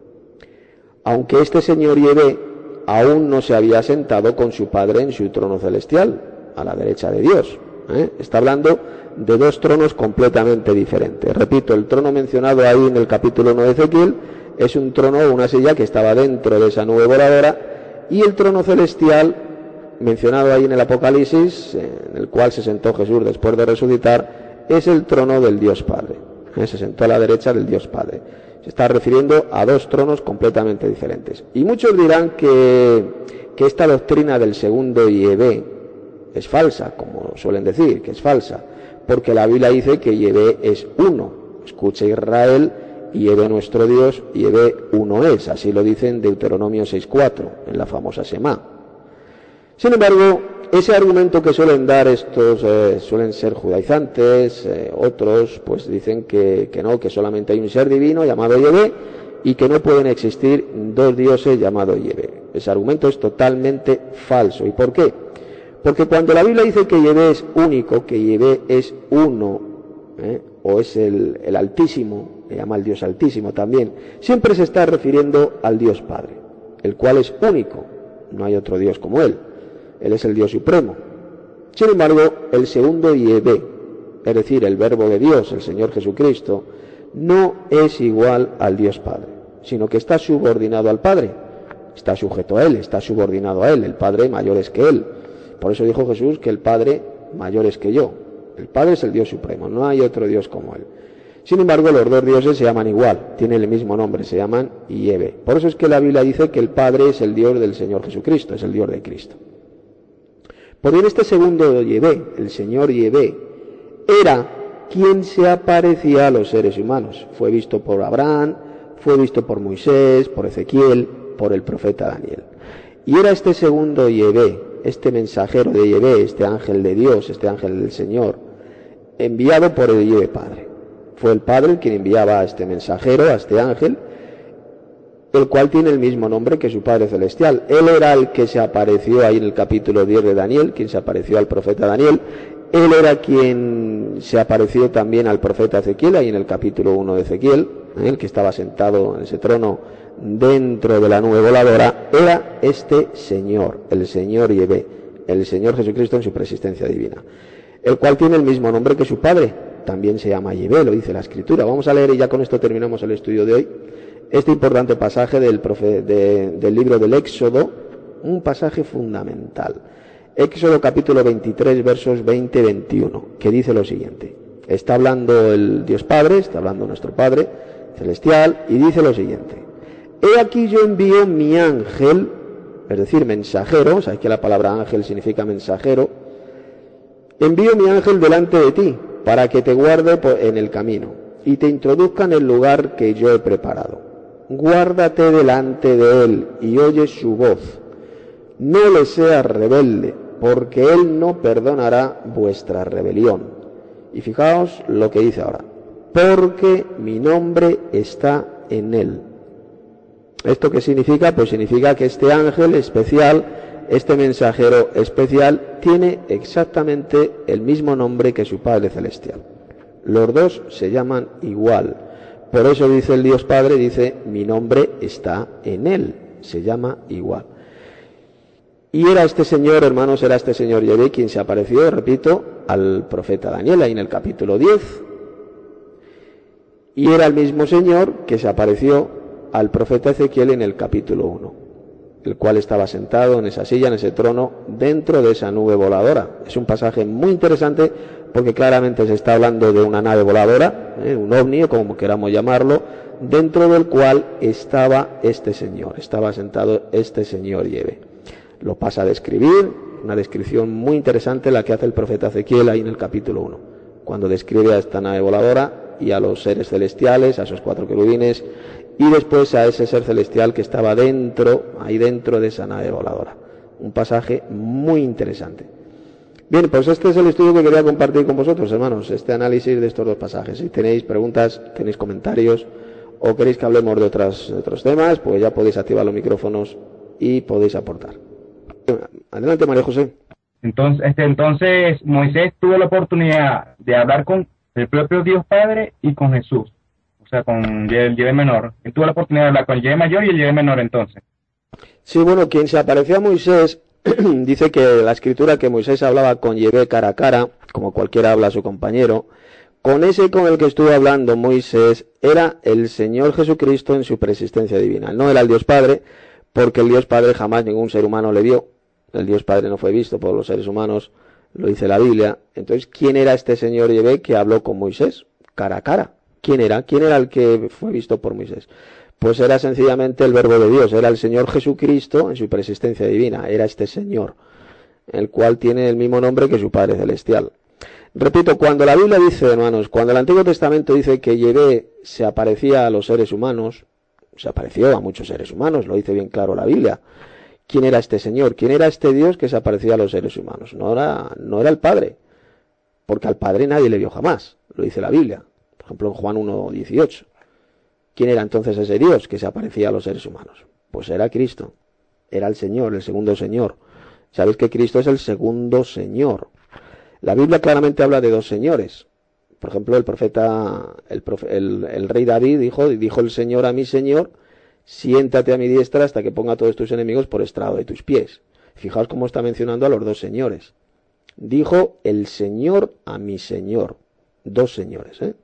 Aunque este señor Yahvé aún no se había sentado con su Padre en su trono celestial, a la derecha de Dios. Está hablando de dos tronos completamente diferentes. Repito, el trono mencionado ahí en el capítulo 1 de Ezequiel es un trono, una silla que estaba dentro de esa nube voladora, y el trono celestial mencionado ahí en el Apocalipsis, en el cual se sentó Jesús después de resucitar, es el trono del Dios Padre. Se sentó a la derecha del Dios Padre. Se está refiriendo a dos tronos completamente diferentes. Y muchos dirán que esta doctrina del segundo Yahvé es falsa, como suelen decir, que es falsa, porque la Biblia dice que Yahvé es uno. Escucha Israel, Yahvé nuestro Dios, Yahvé uno es. Así lo dice en Deuteronomio 6:4, en la famosa Semá. Sin embargo, ese argumento que suelen dar estos, suelen ser judaizantes, otros pues dicen que no, que solamente hay un ser divino llamado Yahvé y que no pueden existir dos dioses llamados Yahvé. Ese argumento es totalmente falso. ¿Y por qué? Porque cuando la Biblia dice que Yahvé es único, que Yahvé es uno, o es el Altísimo, le llama el Dios Altísimo también, siempre se está refiriendo al Dios Padre, el cual es único, no hay otro Dios como Él. Él es el Dios supremo. Sin embargo, el segundo Yahvé, es decir, el Verbo de Dios, el Señor Jesucristo, no es igual al Dios Padre, sino que está subordinado al Padre, está sujeto a Él, está subordinado a Él, el Padre mayor es que Él. Por eso dijo Jesús que el Padre mayor es que yo. El Padre es el Dios supremo, no hay otro Dios como Él. Sin embargo, los dos dioses se llaman igual, tienen el mismo nombre, se llaman Yahvé. Por eso es que la Biblia dice que el Padre es el Dios del Señor Jesucristo, es el Dios de Cristo. Por bien, este segundo Yahvé, el Señor Yahvé, era quien se aparecía a los seres humanos. Fue visto por Abraham, fue visto por Moisés, por Ezequiel, por el profeta Daniel. Y era este segundo Yahvé, este mensajero de Yahvé, este ángel de Dios, este ángel del Señor, enviado por el Yahvé Padre. Fue el Padre quien enviaba a este mensajero, a este ángel, el cual tiene el mismo nombre que su Padre Celestial. Él era el que se apareció ahí en el capítulo 10 de Daniel, quien se apareció al profeta Daniel. Él era quien se apareció también al profeta Ezequiel, ahí en el capítulo 1 de Ezequiel, el que estaba sentado en ese trono dentro de la nube voladora. Era este Señor, el Señor Yahvé, el Señor Jesucristo en su preexistencia divina, el cual tiene el mismo nombre que su Padre, también se llama Yahvé, lo dice la Escritura. Vamos a leer, y ya con esto terminamos el estudio de hoy, este importante pasaje del libro del Éxodo, un pasaje fundamental. Éxodo capítulo 23, versos 20-21, que dice lo siguiente. Está hablando el Dios Padre, está hablando nuestro Padre Celestial, y dice lo siguiente. He aquí yo envío mi ángel, es decir, mensajero, sabéis que la palabra ángel significa mensajero. Envío mi ángel delante de ti, para que te guarde en el camino, y te introduzca en el lugar que yo he preparado. Guárdate delante de él, y oye su voz. No le seas rebelde, porque él no perdonará vuestra rebelión. Y fijaos lo que dice ahora. Porque mi nombre está en él. ¿Esto qué significa? Pues significa que este ángel especial, este mensajero especial, tiene exactamente el mismo nombre que su Padre Celestial. Los dos se llaman igual. Por eso dice el Dios Padre, dice, mi nombre está en él. Se llama igual. Y era este Señor, hermanos, era este Señor Yahvé quien se apareció, repito, al profeta Daniel, ahí en el capítulo 10. Y era el mismo Señor que se apareció al profeta Ezequiel en el capítulo 1, el cual estaba sentado en esa silla, en ese trono, dentro de esa nube voladora. Es un pasaje muy interesante porque claramente se está hablando de una nave voladora, un ovni, o como queramos llamarlo, dentro del cual estaba este Señor, estaba sentado este Señor Yahvé. Lo pasa a describir, una descripción muy interesante la que hace el profeta Ezequiel ahí en el capítulo 1, cuando describe a esta nave voladora y a los seres celestiales, a esos 4 querubines, y después a ese ser celestial que estaba ahí dentro de esa nave voladora. Un pasaje muy interesante. Bien, pues este es el estudio que quería compartir con vosotros, hermanos, este análisis de estos dos pasajes. Si tenéis preguntas, tenéis comentarios, o queréis que hablemos de otros temas, pues ya podéis activar los micrófonos y podéis aportar. Adelante, María José. Entonces Moisés tuvo la oportunidad de hablar con el propio Dios Padre y con Jesús, o sea, con el Yahvé menor. Él tuvo la oportunidad de hablar con el Yahvé mayor y el Yahvé menor entonces. Sí, bueno, quien se apareció a Moisés, dice que la Escritura que Moisés hablaba con Yahvé cara a cara, como cualquiera habla a su compañero. Con ese con el que estuvo hablando Moisés era el Señor Jesucristo en su preexistencia divina. No era el Dios Padre, porque el Dios Padre jamás ningún ser humano le vio. El Dios Padre no fue visto por los seres humanos, lo dice la Biblia. Entonces, ¿quién era este Señor Yahvé que habló con Moisés cara a cara? ¿Quién era? ¿Quién era el que fue visto por Moisés? Pues era sencillamente el Verbo de Dios, era el Señor Jesucristo en su preexistencia divina, era este Señor, el cual tiene el mismo nombre que su Padre Celestial. Repito, cuando la Biblia dice, hermanos, cuando el Antiguo Testamento dice que Yahvé se aparecía a los seres humanos, se apareció a muchos seres humanos, lo dice bien claro la Biblia. ¿Quién era este Señor? ¿Quién era este Dios que se aparecía a los seres humanos? No era el Padre, porque al Padre nadie le vio jamás, lo dice la Biblia. Por ejemplo, en Juan 1:18. ¿Quién era entonces ese Dios que se aparecía a los seres humanos? Pues era Cristo, era el Señor, el segundo Señor. ¿Sabéis que Cristo es el segundo Señor? La Biblia claramente habla de dos señores. Por ejemplo, el rey David dijo el Señor a mi Señor, siéntate a mi diestra hasta que ponga a todos tus enemigos por estrado de tus pies. Fijaos cómo está mencionando a los dos señores. Dijo el Señor a mi Señor. dos señores, ¿eh?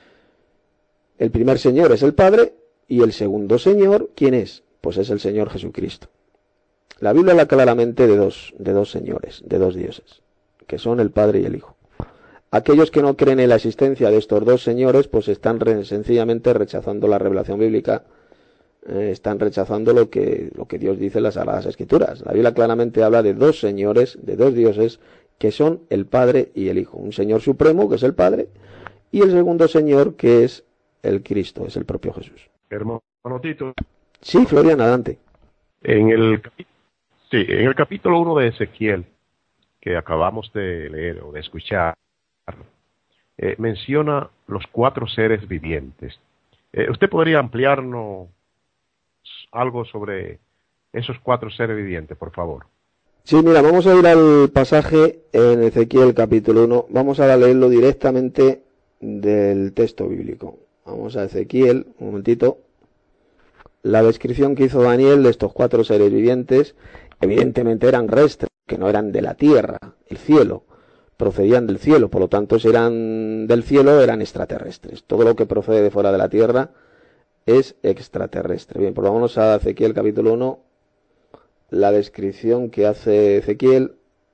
El primer señor es el Padre y el segundo señor, ¿quién es? Pues es el Señor Jesucristo. La Biblia habla claramente de dos señores, de dos dioses, que son el Padre y el Hijo. Aquellos que no creen en la existencia de estos dos señores, pues están sencillamente rechazando la revelación bíblica, están rechazando lo que Dios dice en las Sagradas Escrituras. La Biblia claramente habla de dos señores, de dos dioses, que son el Padre y el Hijo. Un Señor supremo, que es el Padre, y el segundo Señor, que es el Cristo, es el propio Jesús. Hermano Tito. Sí, Florian, adelante. En el capítulo 1 de Ezequiel, que acabamos de leer o de escuchar, menciona los 4 seres vivientes. ¿Usted podría ampliarnos algo sobre esos 4 seres vivientes, por favor? Sí, mira, vamos a ir al pasaje en Ezequiel capítulo 1. Vamos a leerlo directamente del texto bíblico. Vamos a Ezequiel, un momentito. La descripción que hizo Daniel de estos 4 seres vivientes, evidentemente eran restres, que no eran de la tierra, el cielo, procedían del cielo, por lo tanto, si eran del cielo, eran extraterrestres. Todo lo que procede de fuera de la tierra es extraterrestre. Bien, pues vámonos a Ezequiel capítulo 1. La descripción que hace Ezequiel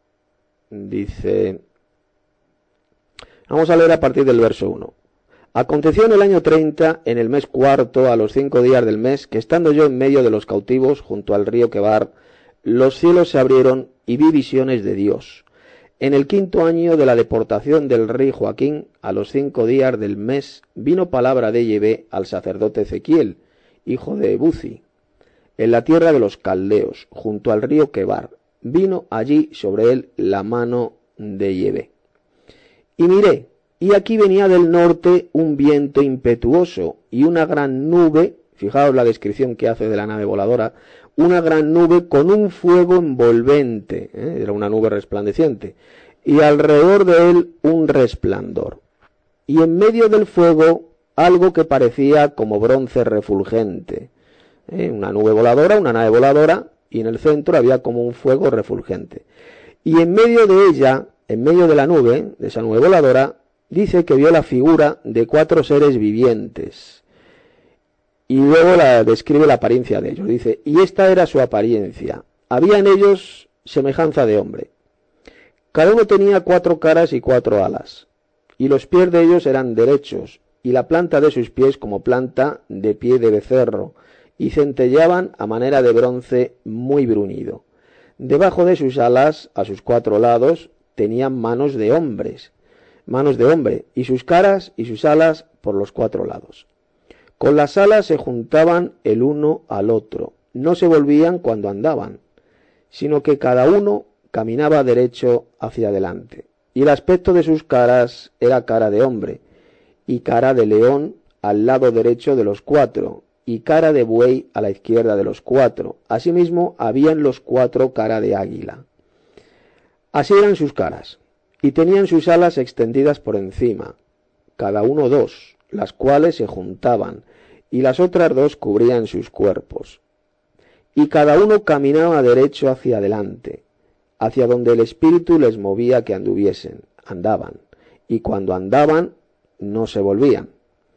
dice... Vamos a leer a partir del verso 1. Aconteció en el año 30, en el mes cuarto, a los 5 días del mes, que estando yo en medio de los cautivos, junto al río Quebar, los cielos se abrieron y vi visiones de Dios. En el 5.º año de la deportación del rey Joaquín, a los 5 días del mes, vino palabra de Yahvé al sacerdote Ezequiel, hijo de Buzi, en la tierra de los caldeos, junto al río Quebar. Vino allí sobre él la mano de Yahvé. Y miré, y aquí venía del norte un viento impetuoso y una gran nube, fijaos la descripción que hace de la nave voladora, una gran nube con un fuego envolvente, era una nube resplandeciente, y alrededor de él un resplandor. Y en medio del fuego algo que parecía como bronce refulgente, una nube voladora, una nave voladora, y en el centro había como un fuego refulgente. Y en medio de ella, en medio de la nube, de esa nube voladora, dice que vio la figura de 4 seres vivientes. Y luego describe la apariencia de ellos. Dice, y esta era su apariencia. Había en ellos semejanza de hombre. Cada uno tenía 4 caras y 4 alas. Y los pies de ellos eran derechos, y la planta de sus pies como planta de pie de becerro, y centelleaban a manera de bronce muy bruñido. Debajo de sus alas, a sus 4 lados, tenían manos de hombre, y sus caras y sus alas por los 4 lados. Con las alas se juntaban el uno al otro, no se volvían cuando andaban, sino que cada uno caminaba derecho hacia adelante. Y el aspecto de sus caras era cara de hombre, y cara de león al lado derecho de los 4, y cara de buey a la izquierda de los 4. Asimismo, habían los 4 cara de águila. Así eran sus caras, y tenían sus alas extendidas por encima, cada uno 2, las cuales se juntaban, y las otras 2 cubrían sus cuerpos. Y cada uno caminaba derecho hacia adelante, hacia donde el Espíritu les movía que andaban, y cuando andaban no se volvían.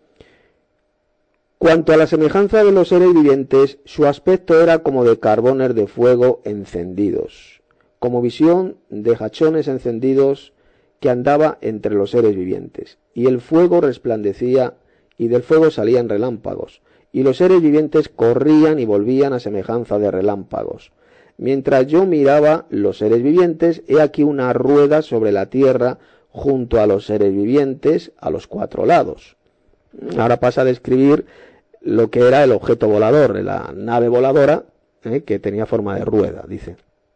Cuanto a la semejanza de los seres vivientes, su aspecto era como de carbones de fuego encendidos, como visión de jachones encendidos que andaba entre los seres vivientes, y el fuego resplandecía, y del fuego salían relámpagos, y los seres vivientes corrían y volvían a semejanza de relámpagos. Mientras yo miraba los seres vivientes, he aquí una rueda sobre la tierra junto a los seres vivientes a los 4 lados. Ahora pasa a describir lo que era el objeto volador, la nave voladora, que tenía forma de rueda, dice.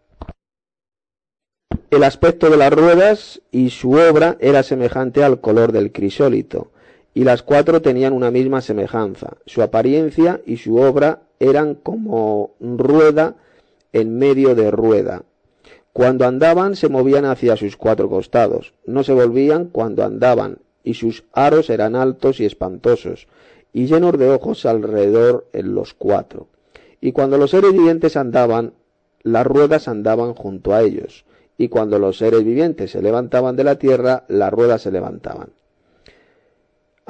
El aspecto de las ruedas y su obra era semejante al color del crisólito, y las 4 tenían una misma semejanza. Su apariencia y su obra eran como rueda en medio de rueda. Cuando andaban se movían hacia sus 4 costados, no se volvían cuando andaban, y sus aros eran altos y espantosos, y llenos de ojos alrededor en los 4. Y cuando los seres vivientes andaban, las ruedas andaban junto a ellos, y cuando los seres vivientes se levantaban de la tierra, las ruedas se levantaban.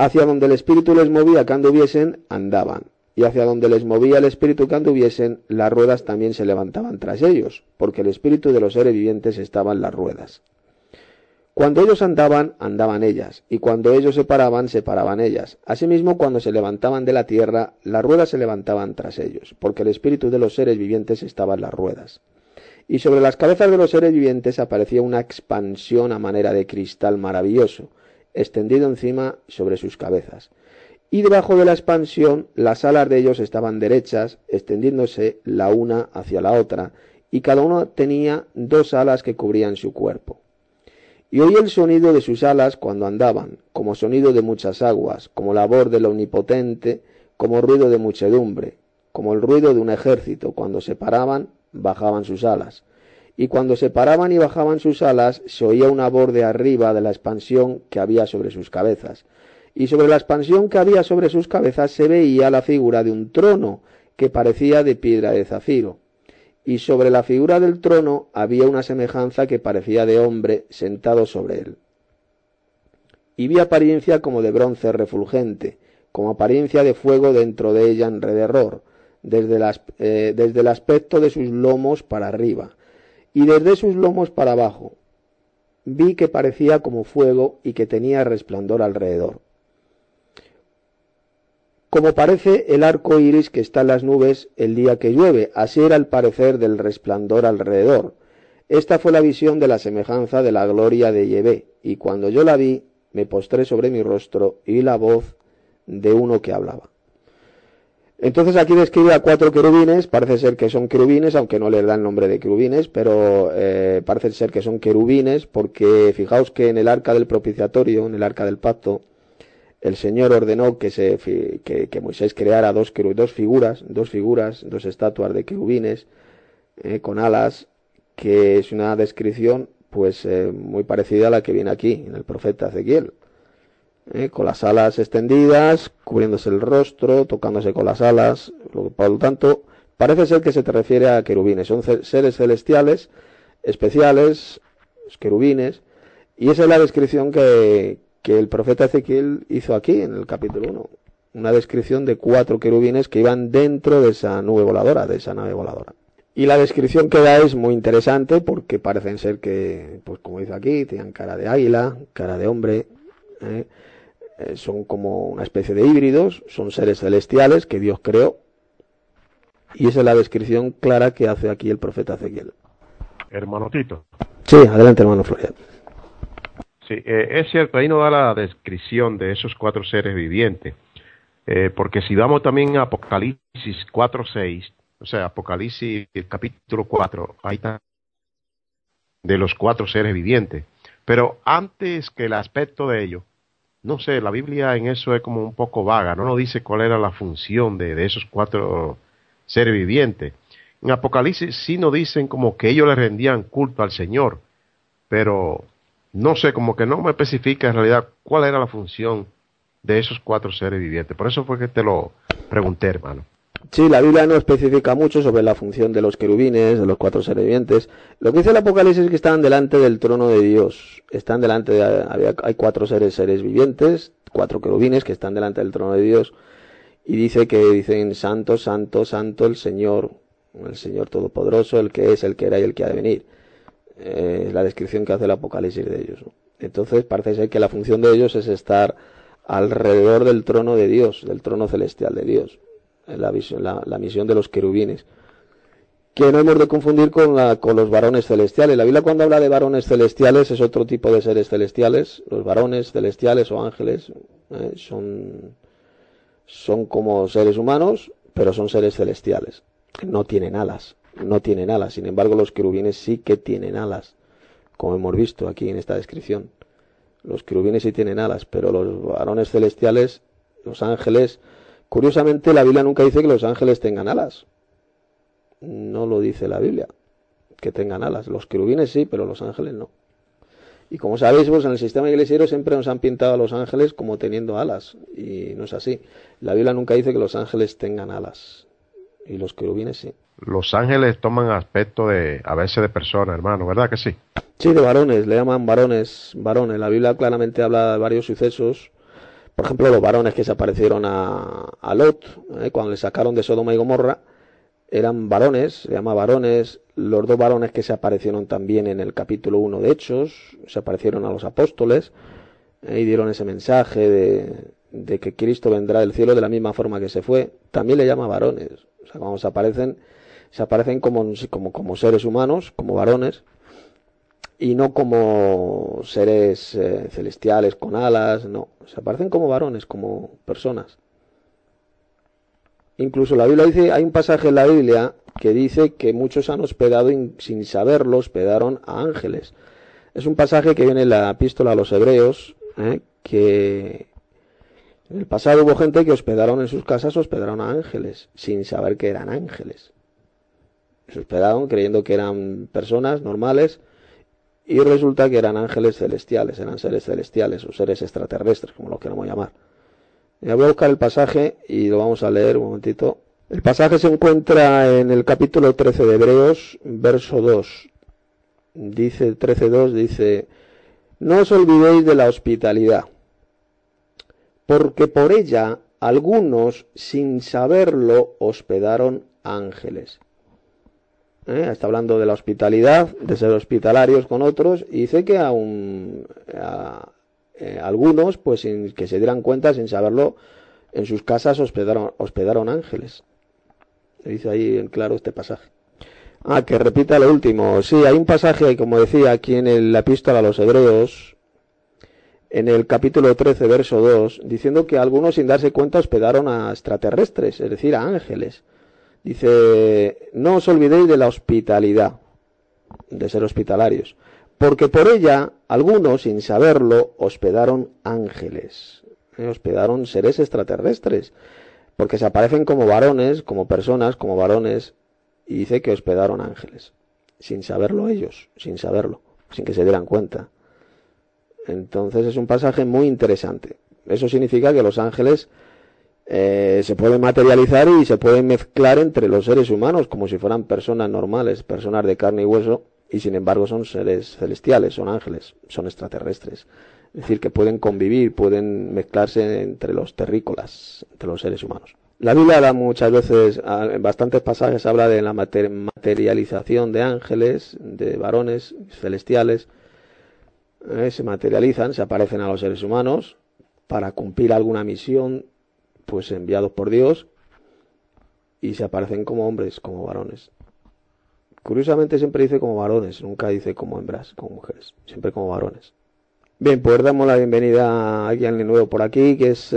Hacia donde el Espíritu les movía que anduviesen, andaban. Y hacia donde les movía el Espíritu que anduviesen, las ruedas también se levantaban tras ellos, porque el Espíritu de los seres vivientes estaba en las ruedas. Cuando ellos andaban, andaban ellas, y cuando ellos se paraban, se paraban ellas. Asimismo, cuando se levantaban de la tierra, las ruedas se levantaban tras ellos, porque el Espíritu de los seres vivientes estaba en las ruedas. Y sobre las cabezas de los seres vivientes aparecía una expansión a manera de cristal maravilloso, extendido encima sobre sus cabezas. Y debajo de la expansión, las alas de ellos estaban derechas, extendiéndose la una hacia la otra, y cada uno tenía 2 alas que cubrían su cuerpo. Y oí el sonido de sus alas cuando andaban, como sonido de muchas aguas, como la voz del Omnipotente, como ruido de muchedumbre, como el ruido de un ejército. Cuando se paraban, bajaban sus alas. Y cuando se paraban y bajaban sus alas, se oía una voz de arriba de la expansión que había sobre sus cabezas. Y sobre la expansión que había sobre sus cabezas se veía la figura de un trono, que parecía de piedra de zafiro. Y sobre la figura del trono había una semejanza que parecía de hombre sentado sobre él. Y vi apariencia como de bronce refulgente, como apariencia de fuego dentro de ella en rededor, desde el aspecto de sus lomos para arriba, y desde sus lomos para abajo. Vi que parecía como fuego y que tenía resplandor alrededor. Como parece el arco iris que está en las nubes el día que llueve, así era el parecer del resplandor alrededor. Esta fue la visión de la semejanza de la gloria de Yahvé, y cuando yo la vi, me postré sobre mi rostro y vi la voz de uno que hablaba. Entonces aquí describe a 4 querubines, parece ser que son querubines, aunque no les da el nombre de querubines, pero parece ser que son querubines, porque fijaos que en el arca del propiciatorio, en el arca del pacto, el Señor ordenó que Moisés creara dos figuras, dos estatuas de querubines con alas, que es una descripción pues muy parecida a la que viene aquí en el profeta Ezequiel, con las alas extendidas, cubriéndose el rostro, tocándose con las alas. Por lo tanto, parece ser que se te refiere a querubines, son seres celestiales, especiales, los querubines, y esa es la descripción que el profeta Ezequiel hizo aquí en el capítulo 1, una descripción de 4 querubines que iban dentro de esa nube voladora, de esa nave voladora. Y la descripción que da es muy interesante porque parecen ser que, pues como dice aquí, tenían cara de águila, cara de hombre, son como una especie de híbridos, son seres celestiales que Dios creó, y esa es la descripción clara que hace aquí el profeta Ezequiel. Hermano Tito. Sí, adelante, hermano Florian. Sí, es cierto, ahí nos da la descripción de esos 4 seres vivientes, porque si vamos también a Apocalipsis 4:6, o sea, Apocalipsis el capítulo 4, ahí está de los 4 seres vivientes, pero antes que el aspecto de ellos, no sé, la Biblia en eso es como un poco vaga, no nos dice cuál era la función de esos 4 seres vivientes. En Apocalipsis sí nos dicen como que ellos le rendían culto al Señor, pero no sé, como que no me especifica en realidad cuál era la función de esos 4 seres vivientes. Por eso fue que te lo pregunté, hermano. Sí, la Biblia no especifica mucho sobre la función de los querubines, de los 4 seres vivientes. Lo que dice el Apocalipsis es que estaban delante del trono de Dios. Están delante hay 4 seres vivientes, 4 querubines que están delante del trono de Dios. Y dicen santo, santo, santo el Señor Todopoderoso, el que es, el que era y el que ha de venir. La descripción que hace el Apocalipsis de ellos, ¿no? Entonces parece ser que la función de ellos es estar alrededor del trono de Dios, del trono celestial de Dios, la misión de los querubines, que no hemos de confundir con los varones celestiales. La Biblia, cuando habla de varones celestiales, es otro tipo de seres celestiales. Los varones celestiales o ángeles son como seres humanos, pero son seres celestiales, no tienen alas. Sin embargo los querubines sí que tienen alas, como hemos visto aquí en esta descripción. Los querubines sí tienen alas, pero los varones celestiales, los ángeles, curiosamente la Biblia nunca dice que los ángeles tengan alas, no lo dice la Biblia, que tengan alas. Los querubines sí, pero los ángeles no. Y como sabéis, pues en el sistema iglesiero siempre nos han pintado a los ángeles como teniendo alas, y no es así. La Biblia nunca dice que los ángeles tengan alas, y los querubines sí. Los ángeles toman aspecto a veces de personas, hermano, ¿verdad que sí? Sí, de varones, le llaman varones. La Biblia claramente habla de varios sucesos, Por ejemplo, los varones que se aparecieron a Lot, cuando le sacaron de Sodoma y Gomorra, eran varones, se llama varones. Los dos varones que se aparecieron también en el capítulo 1 de Hechos, se aparecieron a los apóstoles, y dieron ese mensaje de que Cristo vendrá del cielo de la misma forma que se fue. También le llama varones. O sea, cuando se aparecen como seres humanos, como varones, y no como seres celestiales con alas, no. Se aparecen como varones, como personas. Incluso la Biblia dice, hay un pasaje en la Biblia que dice que muchos han hospedado, sin saberlo, hospedaron a ángeles. Es un pasaje que viene en la epístola a los Hebreos, que en el pasado hubo gente que hospedaron en sus casas, hospedaron a ángeles, sin saber que eran ángeles. Se hospedaron creyendo que eran personas normales, y resulta que eran ángeles celestiales, eran seres celestiales o seres extraterrestres, como lo queramos llamar. Ya voy a buscar el pasaje y lo vamos a leer un momentito. El pasaje se encuentra en el capítulo 13 de Hebreos, verso 2. Dice 13:2, dice: no os olvidéis de la hospitalidad, porque por ella algunos, sin saberlo, hospedaron ángeles. Está hablando de la hospitalidad, de ser hospitalarios con otros, y dice que algunos, pues sin que se dieran cuenta, sin saberlo, en sus casas hospedaron ángeles. Dice ahí en claro este pasaje. Que repita lo último. Sí, hay un pasaje, como decía, aquí en la epístola a los Hebreos, en el capítulo 13, verso 2, diciendo que algunos, sin darse cuenta, hospedaron a extraterrestres, es decir, a ángeles. Dice: no os olvidéis de la hospitalidad, de ser hospitalarios, porque por ella algunos, sin saberlo, hospedaron ángeles, hospedaron seres extraterrestres, porque se aparecen como varones, como personas, como varones, y dice que hospedaron ángeles, sin saberlo ellos, sin saberlo, sin que se dieran cuenta. Entonces es un pasaje muy interesante. Eso significa que los ángeles se pueden materializar y se pueden mezclar entre los seres humanos como si fueran personas normales, personas de carne y hueso, y sin embargo son seres celestiales, son ángeles, son extraterrestres. Es decir, que pueden convivir, pueden mezclarse entre los terrícolas, entre los seres humanos. La Biblia da muchas veces, en bastantes pasajes, habla de la materialización de ángeles, de varones celestiales. Se materializan, se aparecen a los seres humanos para cumplir alguna misión, pues enviados por Dios, y se aparecen como hombres, como varones. Curiosamente siempre dice como varones, nunca dice como hembras, como mujeres, siempre como varones. Bien, pues damos la bienvenida a alguien nuevo por aquí, que es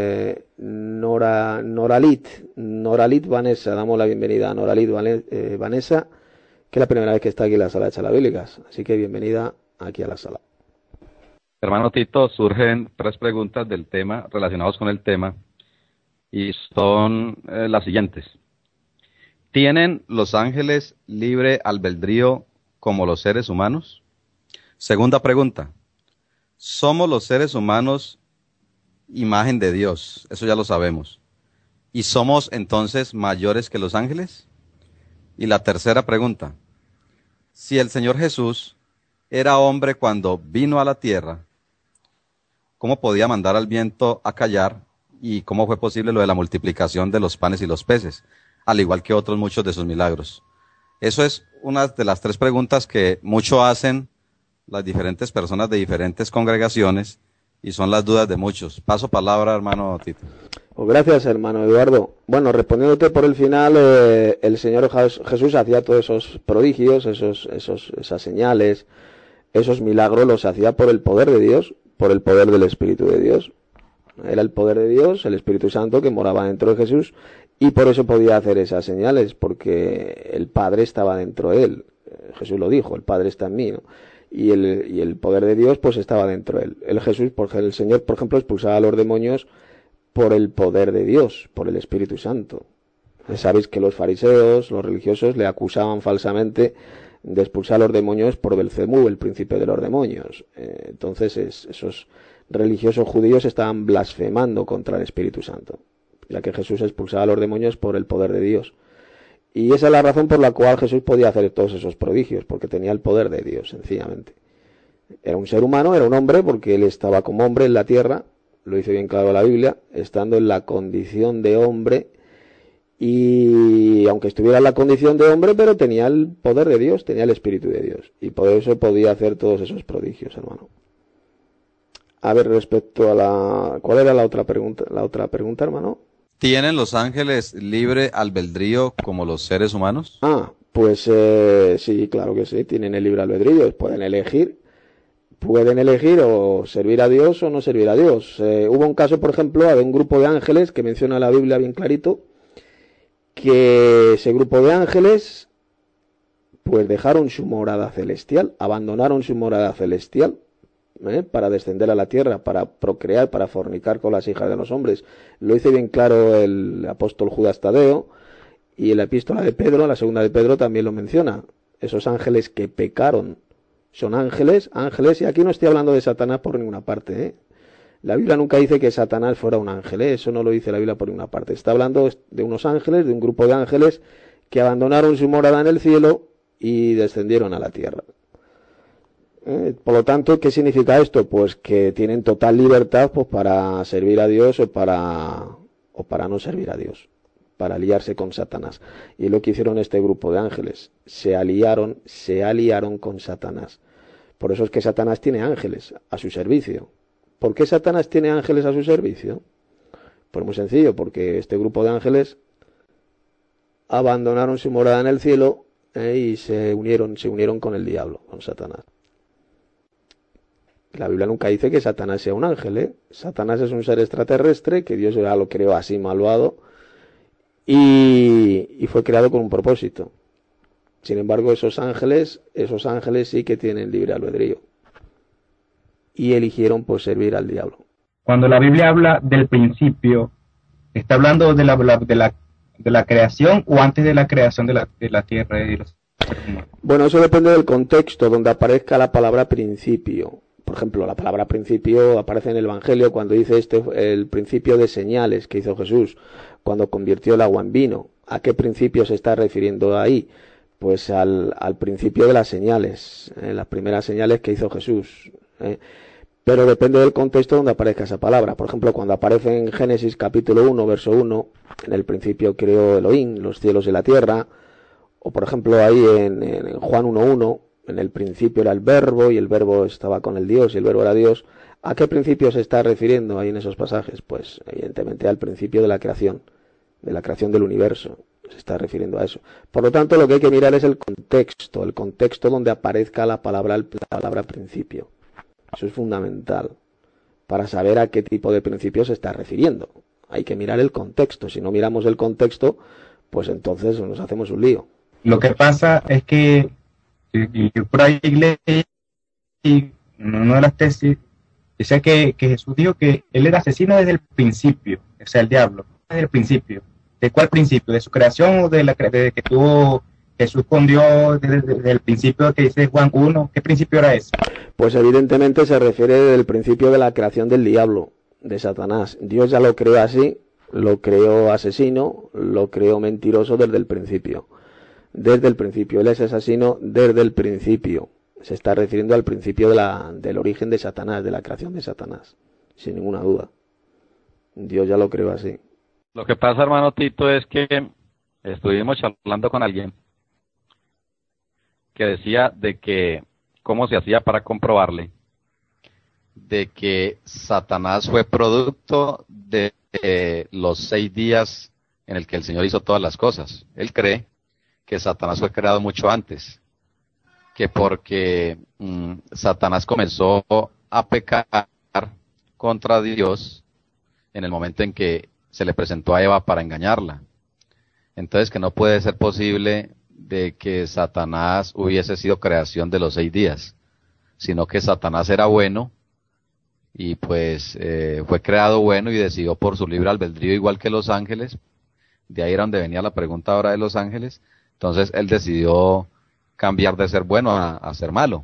Noralit Vanessa. Damos la bienvenida a Noralit Vanessa, que es la primera vez que está aquí en la sala de charlas bíblicas, así que bienvenida aquí a la sala. Hermano Tito, surgen 3 preguntas del tema, relacionados con el tema, y son las siguientes. ¿Tienen los ángeles libre albedrío como los seres humanos? Segunda pregunta. ¿Somos los seres humanos imagen de Dios? Eso ya lo sabemos. ¿Y somos entonces mayores que los ángeles? Y la tercera pregunta. Si el Señor Jesús era hombre cuando vino a la tierra, ¿cómo podía mandar al viento a callar? ¿Y cómo fue posible lo de la multiplicación de los panes y los peces? Al igual que otros muchos de sus milagros. Eso es una de las 3 preguntas que mucho hacen las diferentes personas de diferentes congregaciones, y son las dudas de muchos. Paso palabra, hermano Tito. Pues gracias, hermano Eduardo. Bueno, respondiéndote por el final, el Señor Jesús hacía todos esos prodigios, esas señales, esos milagros, los hacía por el poder de Dios, por el poder del Espíritu de Dios. Era el poder de Dios, el Espíritu Santo, que moraba dentro de Jesús, y por eso podía hacer esas señales, porque el Padre estaba dentro de él. Jesús lo dijo, el Padre está en mí, ¿no? Y el poder de Dios pues estaba dentro de él. El Señor, por ejemplo, expulsaba a los demonios por el poder de Dios, por el Espíritu Santo. Sabéis que los fariseos, los religiosos, le acusaban falsamente de expulsar a los demonios por Belcebú, el príncipe de los demonios. Entonces esos religiosos judíos estaban blasfemando contra el Espíritu Santo, ya que Jesús expulsaba a los demonios por el poder de Dios. Y esa es la razón por la cual Jesús podía hacer todos esos prodigios, porque tenía el poder de Dios, sencillamente. Era un ser humano, era un hombre, porque él estaba como hombre en la tierra, lo dice bien claro la Biblia, estando en la condición de hombre, y aunque estuviera en la condición de hombre, pero tenía el poder de Dios, tenía el Espíritu de Dios, y por eso podía hacer todos esos prodigios, hermano. A ver, respecto a la... ¿Cuál era la otra pregunta, hermano? ¿Tienen los ángeles libre albedrío como los seres humanos? Pues sí, claro que sí, tienen el libre albedrío, pueden elegir o servir a Dios o no servir a Dios. Hubo un caso, por ejemplo, de un grupo de ángeles que menciona la Biblia bien clarito, que ese grupo de ángeles pues dejaron su morada celestial, abandonaron su morada celestial, para descender a la tierra, para procrear, para fornicar con las hijas de los hombres. Lo dice bien claro el apóstol Judas Tadeo, y en la epístola de Pedro, la segunda de Pedro, también lo menciona. Esos ángeles que pecaron son ángeles, y aquí no estoy hablando de Satanás por ninguna parte, La Biblia nunca dice que Satanás fuera un ángel, eso no lo dice la Biblia por ninguna parte. Está hablando de unos ángeles, de un grupo de ángeles que abandonaron su morada en el cielo y descendieron a la tierra. Por lo tanto, ¿qué significa esto? Pues que tienen total libertad, pues, para servir a Dios o para no servir a Dios, para aliarse con Satanás. Y lo que hicieron este grupo de ángeles, se aliaron con Satanás. Por eso es que Satanás tiene ángeles a su servicio. ¿Por qué Satanás tiene ángeles a su servicio? Pues muy sencillo, porque este grupo de ángeles abandonaron su morada en el cielo, y se unieron con el diablo, con Satanás. La Biblia nunca dice que Satanás sea un ángel, Satanás es un ser extraterrestre que Dios ya lo creó así malvado y fue creado con un propósito. Sin embargo, esos ángeles sí que tienen libre albedrío y eligieron pues servir al diablo. Cuando la Biblia habla del principio, ¿está hablando de la creación o antes de la creación de la tierra y los... Bueno, eso depende del contexto donde aparezca la palabra principio. Por ejemplo, la palabra principio aparece en el Evangelio cuando dice el principio de señales que hizo Jesús, cuando convirtió el agua en vino. ¿A qué principio se está refiriendo ahí? Pues al principio de las señales, las primeras señales que hizo Jesús. Pero depende del contexto donde aparezca esa palabra. Por ejemplo, cuando aparece en Génesis capítulo 1, verso 1, en el principio creó Elohim los cielos y la tierra. O por ejemplo ahí en Juan 1.1, en el principio era el verbo y el verbo estaba con el Dios y el verbo era Dios. ¿A qué principio se está refiriendo ahí en esos pasajes? Pues evidentemente al principio de la creación del universo. Se está refiriendo a eso. Por lo tanto, lo que hay que mirar es el contexto donde aparezca la palabra principio. Eso es fundamental para saber a qué tipo de principio se está refiriendo. Hay que mirar el contexto. Si no miramos el contexto, pues entonces nos hacemos un lío. Lo que pasa es que yo por ahí leí en una de las tesis, dice que Jesús dijo que él era asesino desde el principio, o sea, el diablo, desde el principio. ¿De cuál principio? ¿De su creación o desde que tuvo Jesús con Dios desde el principio que dice Juan 1? ¿Qué principio era ese? Pues evidentemente se refiere del principio de la creación del diablo, de Satanás. Dios ya lo creó así, lo creó asesino, lo creó mentiroso desde el principio. Desde el principio, él es asesino desde el principio. Se está refiriendo al principio del origen de Satanás, de la creación de Satanás, sin ninguna duda. Dios ya lo creó así. Lo que pasa, hermano Tito, es que estuvimos charlando con alguien que decía de que cómo se hacía para comprobarle de que Satanás fue producto de los 6 días en el que el Señor hizo todas las cosas. Él cree que Satanás fue creado mucho antes, que porque Satanás comenzó a pecar contra Dios en el momento en que se le presentó a Eva para engañarla. Entonces que no puede ser posible de que Satanás hubiese sido creación de los 6 días, sino que Satanás era bueno y pues fue creado bueno y decidió por su libre albedrío igual que los ángeles. De ahí era donde venía la pregunta ahora de los ángeles. Entonces él decidió cambiar de ser bueno a ser malo.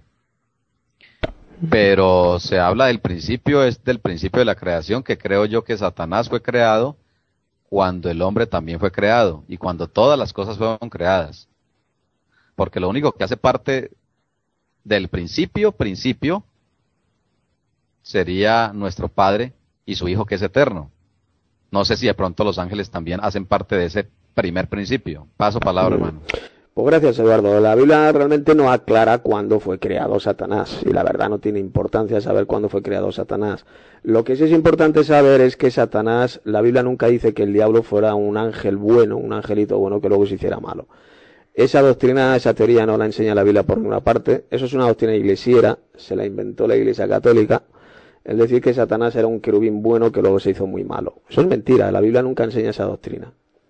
Pero se habla del principio, es del principio de la creación, que creo yo que Satanás fue creado cuando el hombre también fue creado y cuando todas las cosas fueron creadas. Porque lo único que hace parte del principio, sería nuestro Padre, y su Hijo que es eterno. No sé si de pronto los ángeles también hacen parte de ese primer principio. Paso palabra, hermano. Pues gracias, Eduardo. La Biblia realmente no aclara cuándo fue creado Satanás, y la verdad no tiene importancia saber cuándo fue creado Satanás. Lo que sí es importante saber es que Satanás, la Biblia nunca dice que el diablo fuera un ángel bueno, un angelito bueno que luego se hiciera malo. Esa doctrina, esa teoría no la enseña la Biblia por ninguna parte. Eso es una doctrina iglesiera, se la inventó la Iglesia Católica. Es decir, que Satanás era un querubín bueno que luego se hizo muy malo. Eso es mentira, la Biblia nunca enseña esa doctrina.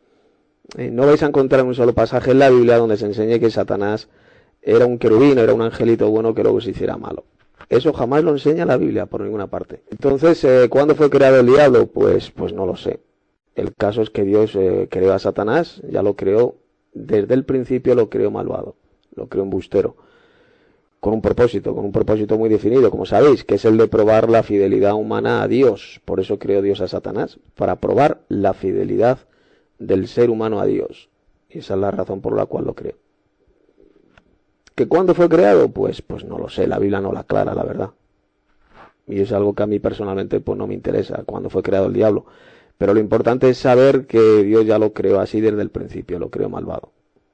No vais a encontrar un solo pasaje en la Biblia donde se enseñe que Satanás era un querubín, era un angelito bueno que luego se hiciera malo. Eso jamás lo enseña la Biblia por ninguna parte. Entonces, ¿cuándo fue creado el diablo? Pues no lo sé. El caso es que Dios creó a Satanás, ya lo creó, desde el principio lo creó malvado, lo creó embustero, con un propósito muy definido, como sabéis, que es el de probar la fidelidad humana a Dios. Por eso creó Dios a Satanás, para probar la fidelidad del ser humano a Dios. Y esa es la razón por la cual lo creó. ¿Que cuándo fue creado? Pues no lo sé, la Biblia no la aclara, la verdad. Y es algo que a mí personalmente pues no me interesa, cuándo fue creado el diablo. Pero lo importante es saber que Dios ya lo creó así desde el principio, lo creó malvado.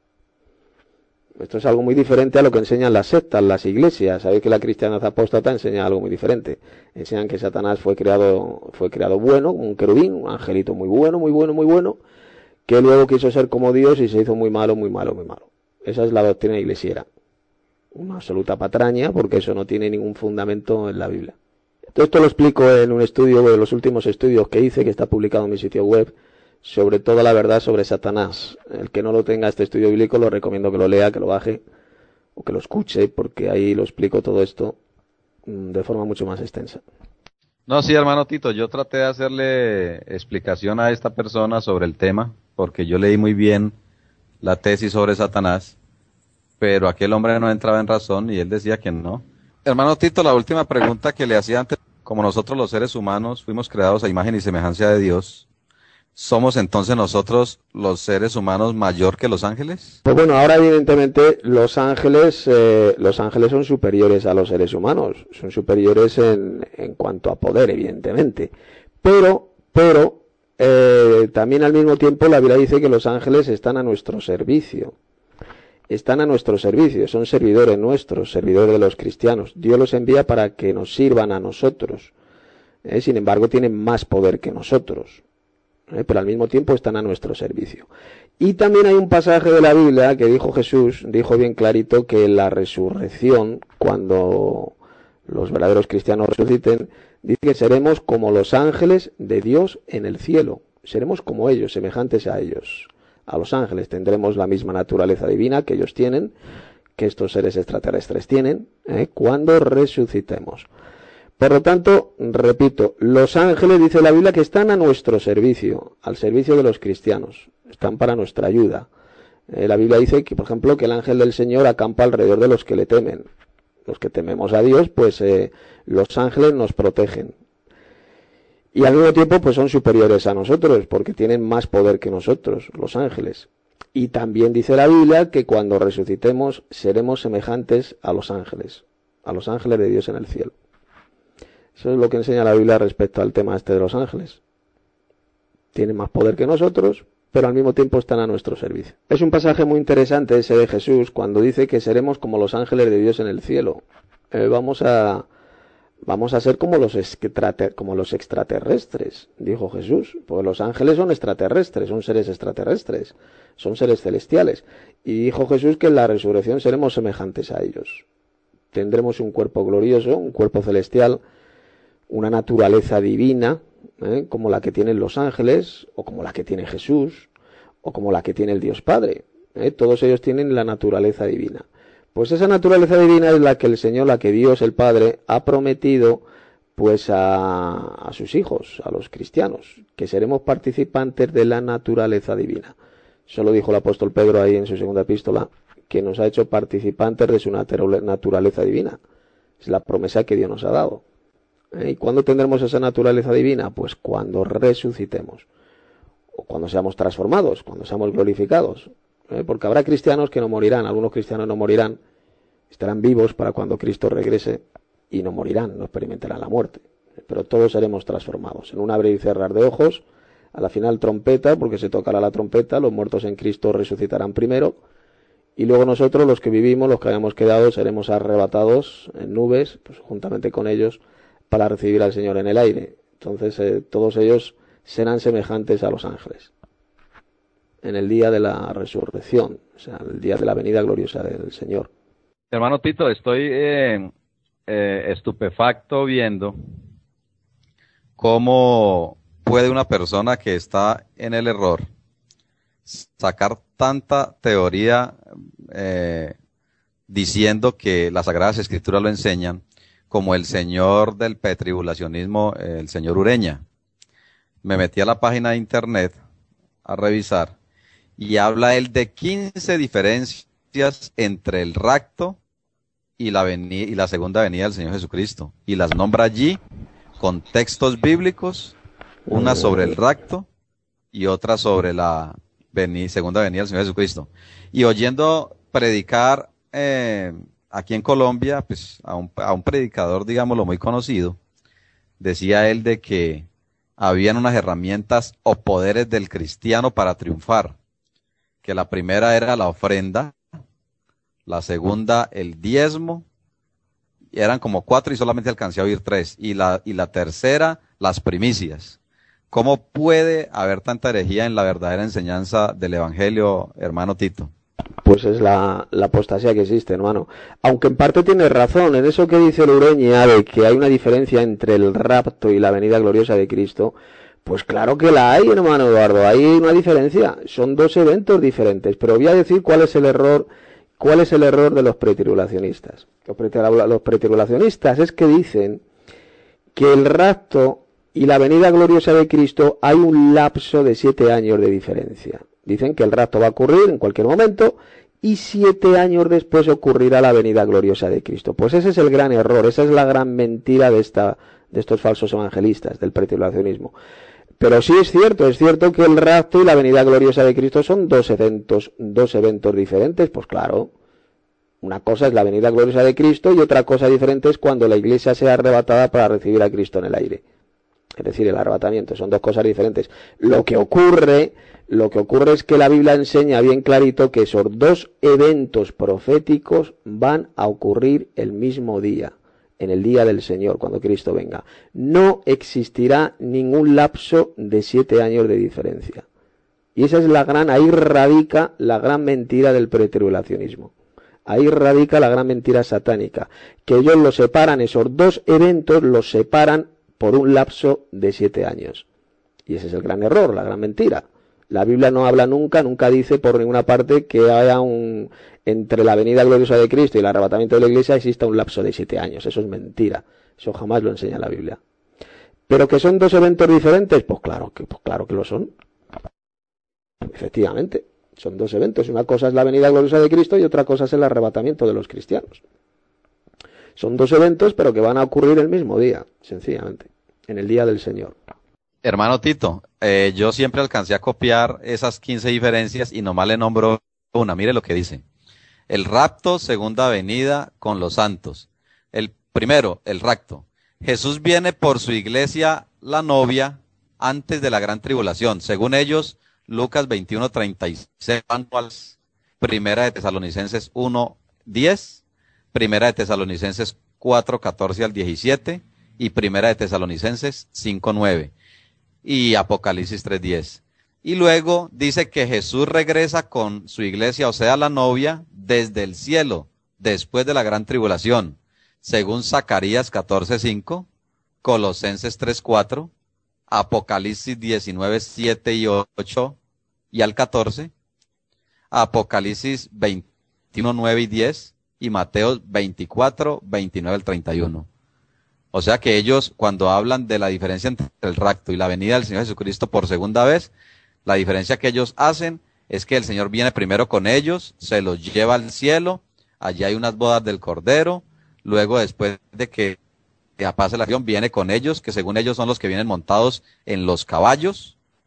Esto es algo muy diferente a lo que enseñan las sectas, las iglesias. Sabéis que la cristiandad apóstata enseña algo muy diferente. Enseñan que Satanás fue creado bueno, un querubín, un angelito muy bueno, que luego quiso ser como Dios y se hizo muy malo. Esa es la doctrina iglesiera. Una absoluta patraña, porque eso no tiene ningún fundamento en la Biblia. Todo esto lo explico en un estudio, de los últimos estudios que hice, que está publicado en mi sitio web, sobre toda la verdad sobre Satanás. El que no lo tenga este estudio bíblico, lo recomiendo que lo lea, que lo baje, o que lo escuche, porque ahí lo explico todo esto de forma mucho más extensa. No, sí, hermano Tito, yo traté de hacerle explicación a esta persona sobre el tema, porque yo leí muy bien la tesis sobre Satanás, pero aquel hombre no entraba en razón y él decía que no. Hermano Tito, la última pregunta que le hacía antes, como nosotros los seres humanos fuimos creados a imagen y semejanza de Dios, ¿somos entonces nosotros los seres humanos mayor que los ángeles? Pues bueno, ahora evidentemente los ángeles son superiores a los seres humanos, son superiores en cuanto a poder, evidentemente. Pero también al mismo tiempo la Biblia dice que los ángeles están a nuestro servicio. Son servidores nuestros, servidores de los cristianos. Dios los envía para que nos sirvan a nosotros. Sin embargo, tienen más poder que nosotros. Pero al mismo tiempo están a nuestro servicio. Y también hay un pasaje de la Biblia que dijo Jesús, dijo bien clarito que la resurrección, cuando los verdaderos cristianos resuciten, dice que seremos como los ángeles de Dios en el cielo. Seremos como ellos, semejantes a ellos. A los ángeles tendremos la misma naturaleza divina que ellos tienen, que estos seres extraterrestres tienen, cuando resucitemos. Por lo tanto, repito, los ángeles, dice la Biblia, que están a nuestro servicio, al servicio de los cristianos, están para nuestra ayuda. La Biblia dice que, por ejemplo, que el ángel del Señor acampa alrededor de los que le temen. Los que tememos a Dios, pues los ángeles nos protegen. Y al mismo tiempo, pues son superiores a nosotros, porque tienen más poder que nosotros, los ángeles. Y también dice la Biblia que cuando resucitemos seremos semejantes a los ángeles de Dios en el cielo. Eso es lo que enseña la Biblia respecto al tema este de los ángeles. Tienen más poder que nosotros, pero al mismo tiempo están a nuestro servicio. Es un pasaje muy interesante ese de Jesús, cuando dice que seremos como los ángeles de Dios en el cielo. Vamos a ser como los extraterrestres, dijo Jesús. Pues los ángeles son extraterrestres, son seres extraterrestres, son seres celestiales. Y dijo Jesús que en la resurrección seremos semejantes a ellos. Tendremos un cuerpo glorioso, un cuerpo celestial, una naturaleza divina, como la que tienen los ángeles, o como la que tiene Jesús, o como la que tiene el Dios Padre. Todos ellos tienen la naturaleza divina. Pues esa naturaleza divina es la que el Señor, la que Dios el Padre ha prometido pues a sus hijos, a los cristianos, que seremos participantes de la naturaleza divina. Eso lo dijo el apóstol Pedro ahí en su segunda epístola, que nos ha hecho participantes de su naturaleza divina. Es la promesa que Dios nos ha dado. ¿Y cuándo tendremos esa naturaleza divina? Pues cuando resucitemos, o cuando seamos transformados, cuando seamos glorificados. Porque habrá cristianos que no morirán, algunos cristianos no morirán, estarán vivos para cuando Cristo regrese y no morirán, no experimentarán la muerte. pero todos seremos transformados. En un abrir y cerrar de ojos, a la final trompeta, porque se tocará la trompeta, los muertos en Cristo resucitarán primero, y luego nosotros, los que vivimos, los que hayamos quedado, seremos arrebatados en nubes, pues juntamente con ellos, para recibir al Señor en el aire. Entonces todos ellos serán semejantes a los ángeles en el día de la resurrección, o sea, el día de la venida gloriosa del Señor. Hermano Tito, estoy estupefacto viendo cómo puede una persona que está en el error sacar tanta teoría diciendo que las Sagradas Escrituras lo enseñan, como el señor del petribulacionismo, el señor Ureña. Me metí a la página de internet a revisar y habla él de 15 diferencias entre el rapto y la segunda venida del Señor Jesucristo, y las nombra allí con textos bíblicos, una sobre el rapto y otra sobre la segunda venida del Señor Jesucristo. Y oyendo predicar aquí en Colombia, pues a un predicador, digámoslo, muy conocido, decía él de que habían unas herramientas o poderes del cristiano para triunfar, que la primera era la ofrenda, la segunda el diezmo, y eran como 4 y solamente alcancé a oír 3, y la tercera las primicias. ¿Cómo puede haber tanta herejía en la verdadera enseñanza del Evangelio, hermano Tito? Pues es la apostasía que existe, hermano. Aunque en parte tiene razón en eso que dice Ureña de que hay una diferencia entre el rapto y la venida gloriosa de Cristo. Pues claro que la hay, hermano Eduardo, hay una diferencia. Son 2 eventos diferentes, pero voy a decir cuál es el error de los pretribulacionistas. Los pretribulacionistas es que dicen que el rapto y la venida gloriosa de Cristo hay un lapso de 7 años de diferencia. Dicen que el rapto va a ocurrir en cualquier momento y 7 años después ocurrirá la venida gloriosa de Cristo. Pues ese es el gran error, esa es la gran mentira de estos falsos evangelistas, del pretribulacionismo. Pero sí es cierto que el rapto y la venida gloriosa de Cristo son dos eventos diferentes. Pues claro, una cosa es la venida gloriosa de Cristo y otra cosa diferente es cuando la iglesia sea arrebatada para recibir a Cristo en el aire. Es decir, el arrebatamiento, son 2 cosas diferentes. Lo que ocurre es que la Biblia enseña bien clarito que esos 2 eventos proféticos van a ocurrir el mismo día, en el día del Señor, cuando Cristo venga. No existirá ningún lapso de 7 años de diferencia. Y esa es ahí radica la gran mentira del pretribulacionismo. Ahí radica la gran mentira satánica, que ellos los separan, esos 2 eventos los separan por un lapso de 7 años. Y ese es el gran error, la gran mentira. La Biblia no habla nunca dice por ninguna parte que haya entre la venida gloriosa de Cristo y el arrebatamiento de la iglesia exista un lapso de 7 años. Eso es mentira. Eso jamás lo enseña la Biblia. ¿Pero que son 2 eventos diferentes? Pues claro que lo son. Efectivamente, son 2 eventos. Una cosa es la venida gloriosa de Cristo y otra cosa es el arrebatamiento de los cristianos. Son 2 eventos, pero que van a ocurrir el mismo día, sencillamente, en el día del Señor. Hermano Tito, yo siempre alcancé a copiar esas 15 diferencias y nomás le nombro una. Mire lo que dice. El rapto, segunda venida con los santos. El primero, el rapto. Jesús viene por su iglesia, la novia, antes de la gran tribulación. Según ellos, Lucas 21:36, Primera de Tesalonicenses 1:10, Primera de Tesalonicenses 4:14 al 17 y Primera de Tesalonicenses 5:9 y Apocalipsis 3:10. Y luego dice que Jesús regresa con su iglesia, o sea, la novia, desde el cielo, después de la gran tribulación, según Zacarías 14:5, Colosenses 3:4, Apocalipsis 19:7 y 8 y al 14, Apocalipsis 21:9 y 10 y Mateo 24:29 al 31. O sea que ellos, cuando hablan de la diferencia entre el rapto y la venida del Señor Jesucristo por segunda vez, la diferencia que ellos hacen es que el Señor viene primero con ellos, se los lleva al cielo, allí hay unas bodas del Cordero, luego después de que pase la acción viene con ellos, que según ellos son los que vienen montados en los caballos,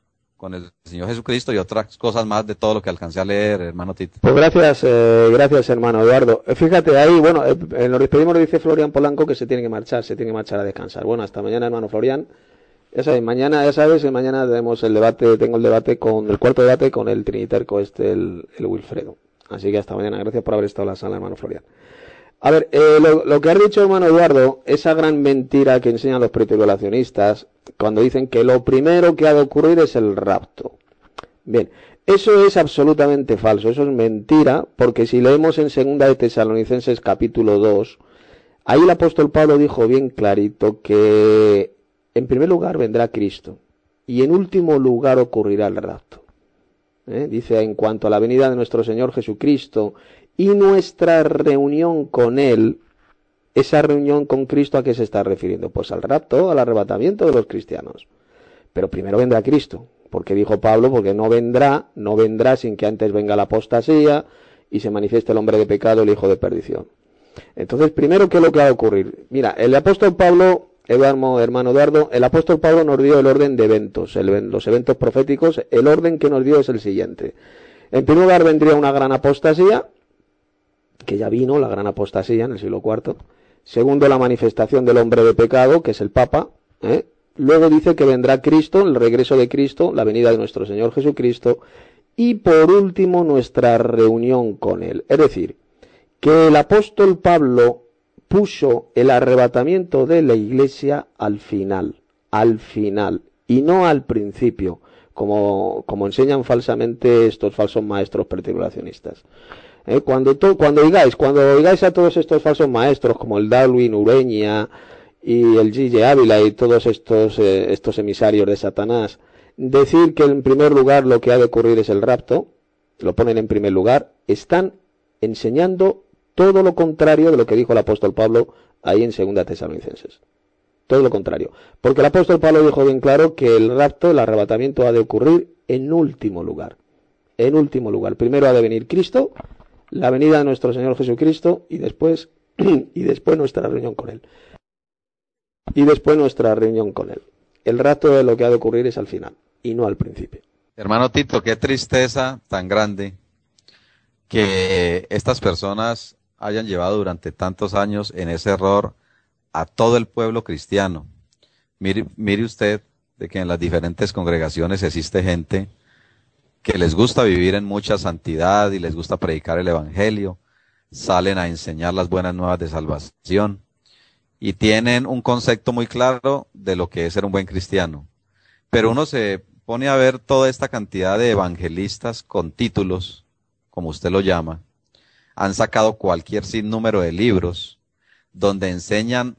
con el Señor Jesucristo y otras cosas más de todo lo que alcancé a leer, hermano Tito. Pues gracias hermano Eduardo. Fíjate ahí, bueno, nos despedimos, dice Florian Polanco que se tiene que marchar a descansar. Bueno, hasta mañana, hermano Florian. Ya sabes, mañana tenemos el cuarto debate con el triniterco el Wilfredo. Así que hasta mañana, gracias por haber estado en la sala, hermano Florian. A ver, lo que has dicho, hermano Eduardo, esa gran mentira que enseñan los pretribulacionistas cuando dicen que lo primero que ha de ocurrir es el rapto. Bien, eso es absolutamente falso, eso es mentira, porque si leemos en 2 de Tesalonicenses capítulo 2, ahí el apóstol Pablo dijo bien clarito que en primer lugar vendrá Cristo y en último lugar ocurrirá el rapto. Dice, en cuanto a la venida de nuestro Señor Jesucristo y nuestra reunión con Él, esa reunión con Cristo, ¿a qué se está refiriendo? Pues al rapto, al arrebatamiento de los cristianos. Pero primero vendrá Cristo, porque dijo Pablo, porque no vendrá sin que antes venga la apostasía y se manifieste el hombre de pecado, el hijo de perdición. Entonces, primero, ¿qué es lo que va a ocurrir? Mira, el apóstol Pablo, hermano Eduardo, el apóstol Pablo nos dio el orden de eventos, los eventos proféticos, el orden que nos dio es el siguiente. En primer lugar vendría una gran apostasía, que ya vino, la gran apostasía en el siglo IV. Segundo, la manifestación del hombre de pecado, que es el Papa. Luego dice que vendrá Cristo, el regreso de Cristo, la venida de nuestro Señor Jesucristo. Y por último, nuestra reunión con Él. Es decir, que el apóstol Pablo puso el arrebatamiento de la Iglesia al final, y no al principio, como enseñan falsamente estos falsos maestros pretribulacionistas. Cuando oigáis a todos estos falsos maestros como el Darwin Ureña y el G.J. Ávila y todos estos emisarios de Satanás decir que en primer lugar lo que ha de ocurrir es el rapto, lo ponen en primer lugar, están enseñando todo lo contrario de lo que dijo el apóstol Pablo ahí en 2 Tesalonicenses. Todo lo contrario. Porque el apóstol Pablo dijo bien claro que el rapto, el arrebatamiento ha de ocurrir en último lugar. En último lugar. Primero ha de venir Cristo, la venida de nuestro Señor Jesucristo y después nuestra reunión con Él. El rapto de lo que ha de ocurrir es al final y no al principio. Hermano Tito, qué tristeza tan grande que estas personas hayan llevado durante tantos años en ese error a todo el pueblo cristiano. Mire usted de que en las diferentes congregaciones existe gente que les gusta vivir en mucha santidad y les gusta predicar el evangelio, salen a enseñar las buenas nuevas de salvación y tienen un concepto muy claro de lo que es ser un buen cristiano. Pero uno se pone a ver toda esta cantidad de evangelistas con títulos, como usted lo llama, han sacado cualquier sinnúmero de libros donde enseñan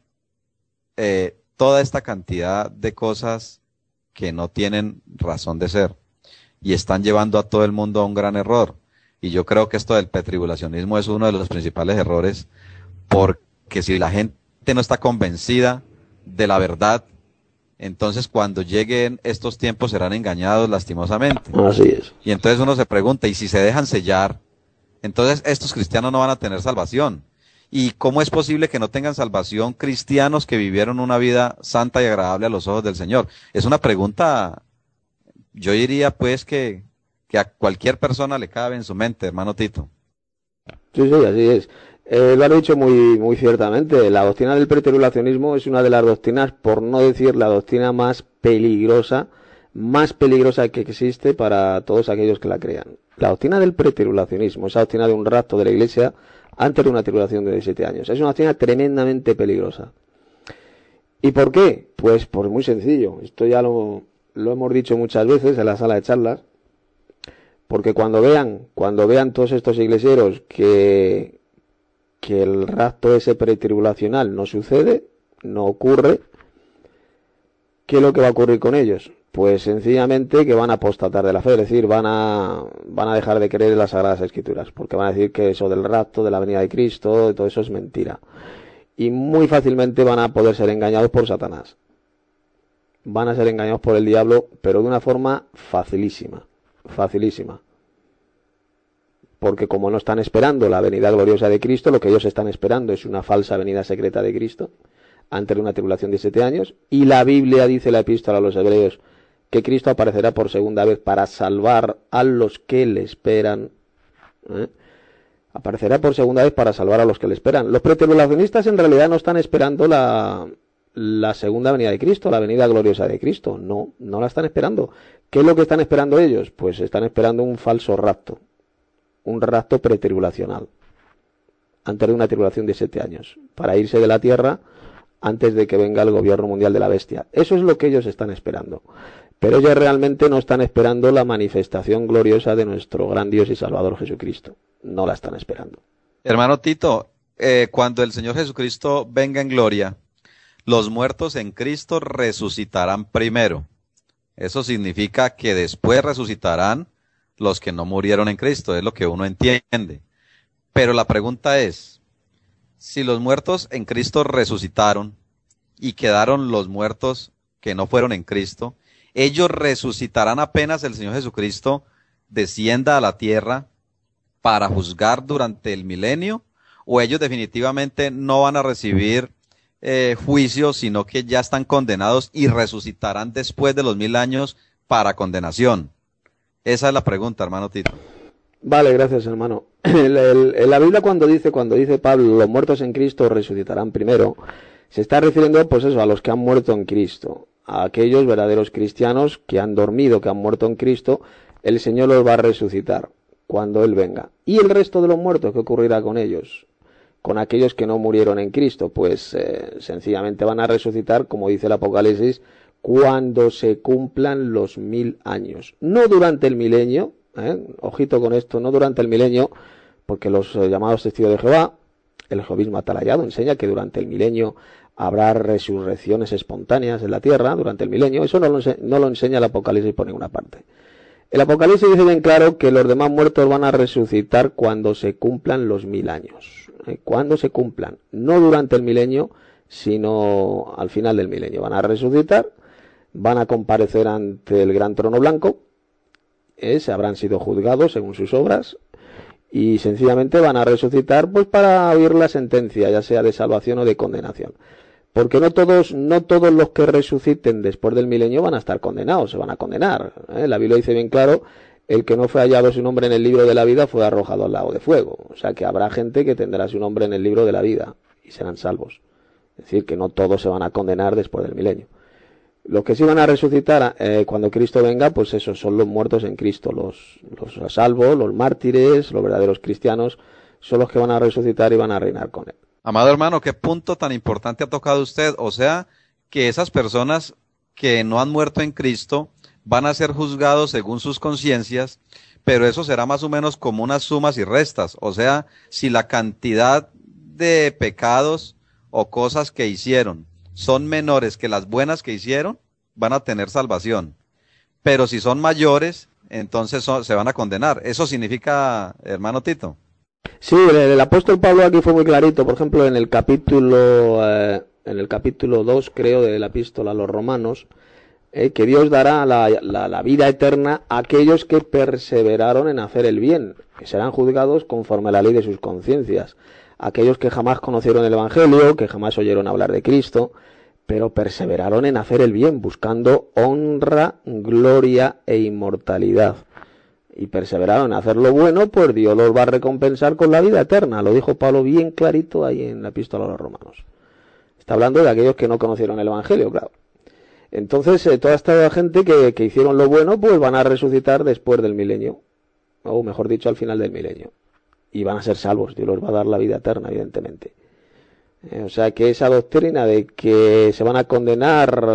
toda esta cantidad de cosas que no tienen razón de ser y están llevando a todo el mundo a un gran error. Y yo creo que esto del pretribulacionismo es uno de los principales errores, porque si la gente no está convencida de la verdad, entonces cuando lleguen estos tiempos serán engañados lastimosamente. Así es. Y entonces uno se pregunta, ¿y si se dejan sellar? Entonces estos cristianos no van a tener salvación. ¿Y cómo es posible que no tengan salvación cristianos que vivieron una vida santa y agradable a los ojos del Señor? Es una pregunta, yo diría pues que a cualquier persona le cabe en su mente, hermano Tito. Sí, así es. Lo han dicho muy ciertamente. La doctrina del pretribulacionismo es una de las doctrinas, por no decir la doctrina más peligrosa que existe para todos aquellos que la crean. La doctrina del pretribulacionismo, esa doctrina de un rapto de la Iglesia antes de una tribulación de 17 años, es una doctrina tremendamente peligrosa. ¿Y por qué? Pues muy sencillo. Esto ya lo hemos dicho muchas veces en la sala de charlas. Porque cuando vean todos estos iglesieros que el rapto ese pretribulacional no sucede, no ocurre, ¿qué es lo que va a ocurrir con ellos? Pues sencillamente que van a apostatar de la fe, es decir, van a dejar de creer en las Sagradas Escrituras, porque van a decir que eso del rapto, de la venida de Cristo, de todo eso es mentira. Y muy fácilmente van a poder ser engañados por Satanás. Van a ser engañados por el diablo, pero de una forma facilísima. Porque como no están esperando la venida gloriosa de Cristo, lo que ellos están esperando es una falsa venida secreta de Cristo antes de una tribulación de 7 años, y la Biblia dice, la epístola a los hebreos, que Cristo aparecerá por segunda vez para salvar a los que le esperan. Aparecerá por segunda vez para salvar a los que le esperan. Los pretribulacionistas en realidad no están esperando la segunda venida de Cristo, la venida gloriosa de Cristo. No la están esperando. ¿Qué es lo que están esperando ellos? Pues están esperando un falso rapto, un rapto pretribulacional, antes de una tribulación de 7 años, para irse de la tierra antes de que venga el gobierno mundial de la bestia. Eso es lo que ellos están esperando. Pero ellos realmente no están esperando la manifestación gloriosa de nuestro gran Dios y Salvador Jesucristo. No la están esperando. Hermano Tito, cuando el Señor Jesucristo venga en gloria, los muertos en Cristo resucitarán primero. Eso significa que después resucitarán los que no murieron en Cristo, es lo que uno entiende. Pero la pregunta es, si los muertos en Cristo resucitaron y quedaron los muertos que no fueron en Cristo, ellos resucitarán apenas el Señor Jesucristo descienda a la tierra para juzgar durante el milenio, o ellos definitivamente no van a recibir juicio, sino que ya están condenados y resucitarán después de los 1000 años para condenación. Esa es la pregunta, hermano Tito. Vale, gracias, hermano. En la Biblia cuando dice Pablo, los muertos en Cristo resucitarán primero, se está refiriendo pues eso, a los que han muerto en Cristo, a aquellos verdaderos cristianos que han dormido, que han muerto en Cristo, el Señor los va a resucitar cuando Él venga. ¿Y el resto de los muertos qué ocurrirá con ellos? Con aquellos que no murieron en Cristo, pues sencillamente van a resucitar, como dice el Apocalipsis, cuando se cumplan los 1000 años. No durante el milenio, ojito con esto, no durante el milenio, porque los llamados testigos de Jehová, el jehovismo atalayado, enseña que durante el milenio habrá resurrecciones espontáneas en la tierra, durante el milenio. Eso no lo enseña el Apocalipsis por ninguna parte. El Apocalipsis dice bien claro que los demás muertos van a resucitar cuando se cumplan los 1000 años. Cuando se cumplan, no durante el milenio, sino al final del milenio. Van a resucitar, van a comparecer ante el gran trono blanco, se habrán sido juzgados según sus obras, y sencillamente van a resucitar pues para oír la sentencia, ya sea de salvación o de condenación. Porque no todos los que resuciten después del milenio van a estar condenados, se van a condenar. La Biblia dice bien claro, el que no fue hallado su nombre en el libro de la vida fue arrojado al lago de fuego. O sea que habrá gente que tendrá su nombre en el libro de la vida y serán salvos. Es decir, que no todos se van a condenar después del milenio. Los que sí van a resucitar cuando Cristo venga, pues esos son los muertos en Cristo, los salvos, los mártires, los verdaderos cristianos, son los que van a resucitar y van a reinar con Él. Amado hermano, qué punto tan importante ha tocado usted. O sea, que esas personas que no han muerto en Cristo van a ser juzgados según sus conciencias, pero eso será más o menos como unas sumas y restas. O sea, si la cantidad de pecados o cosas que hicieron son menores que las buenas que hicieron, van a tener salvación. Pero si son mayores, entonces se van a condenar. ¿Eso significa, hermano Tito? Sí, el apóstol Pablo aquí fue muy clarito. Por ejemplo, en el capítulo 2, creo, de la epístola a los Romanos, que Dios dará la vida eterna a aquellos que perseveraron en hacer el bien, que serán juzgados conforme a la ley de sus conciencias. Aquellos que jamás conocieron el Evangelio, que jamás oyeron hablar de Cristo, pero perseveraron en hacer el bien, buscando honra, gloria e inmortalidad. Y perseveraron en hacer lo bueno, pues Dios los va a recompensar con la vida eterna. Lo dijo Pablo bien clarito ahí en la epístola a los Romanos. Está hablando de aquellos que no conocieron el Evangelio, claro. Entonces, toda esta gente que hicieron lo bueno, pues van a resucitar después del milenio, o mejor dicho, al final del milenio. Y van a ser salvos, Dios los va a dar la vida eterna, evidentemente. O sea que esa doctrina de que se van a condenar,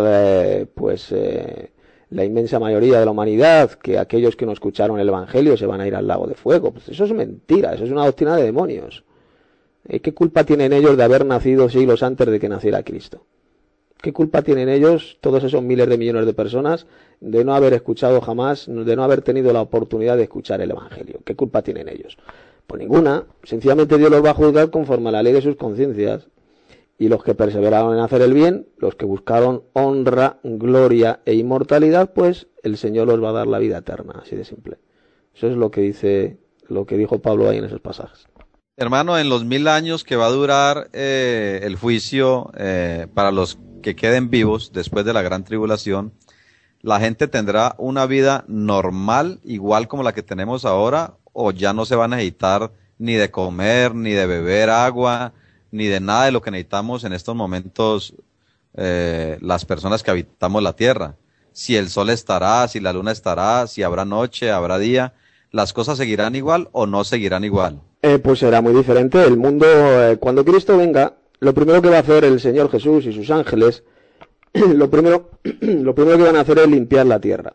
la inmensa mayoría de la humanidad, que aquellos que no escucharon el Evangelio se van a ir al lago de fuego, pues eso es mentira, eso es una doctrina de demonios. ¿Qué culpa tienen ellos de haber nacido siglos antes de que naciera Cristo? ¿Qué culpa tienen ellos, todos esos miles de millones de personas, de no haber escuchado jamás, de no haber tenido la oportunidad de escuchar el Evangelio? ¿Qué culpa tienen ellos? Pues ninguna. Sencillamente Dios los va a juzgar conforme a la ley de sus conciencias. Y los que perseveraron en hacer el bien, los que buscaron honra, gloria e inmortalidad, pues el Señor los va a dar la vida eterna, así de simple. Eso es lo que dijo Pablo ahí en esos pasajes. Hermano, en los 1000 años que va a durar el juicio para los que queden vivos después de la gran tribulación, ¿la gente tendrá una vida normal, igual como la que tenemos ahora, o ya no se va a necesitar ni de comer, ni de beber agua, ni de nada de lo que necesitamos en estos momentos las personas que habitamos la Tierra? Si el sol estará, si la luna estará, si habrá noche, habrá día, ¿las cosas seguirán igual o no seguirán igual? Pues será muy diferente. El mundo, cuando Cristo venga, lo primero que va a hacer el Señor Jesús y sus ángeles, lo primero que van a hacer es limpiar la tierra.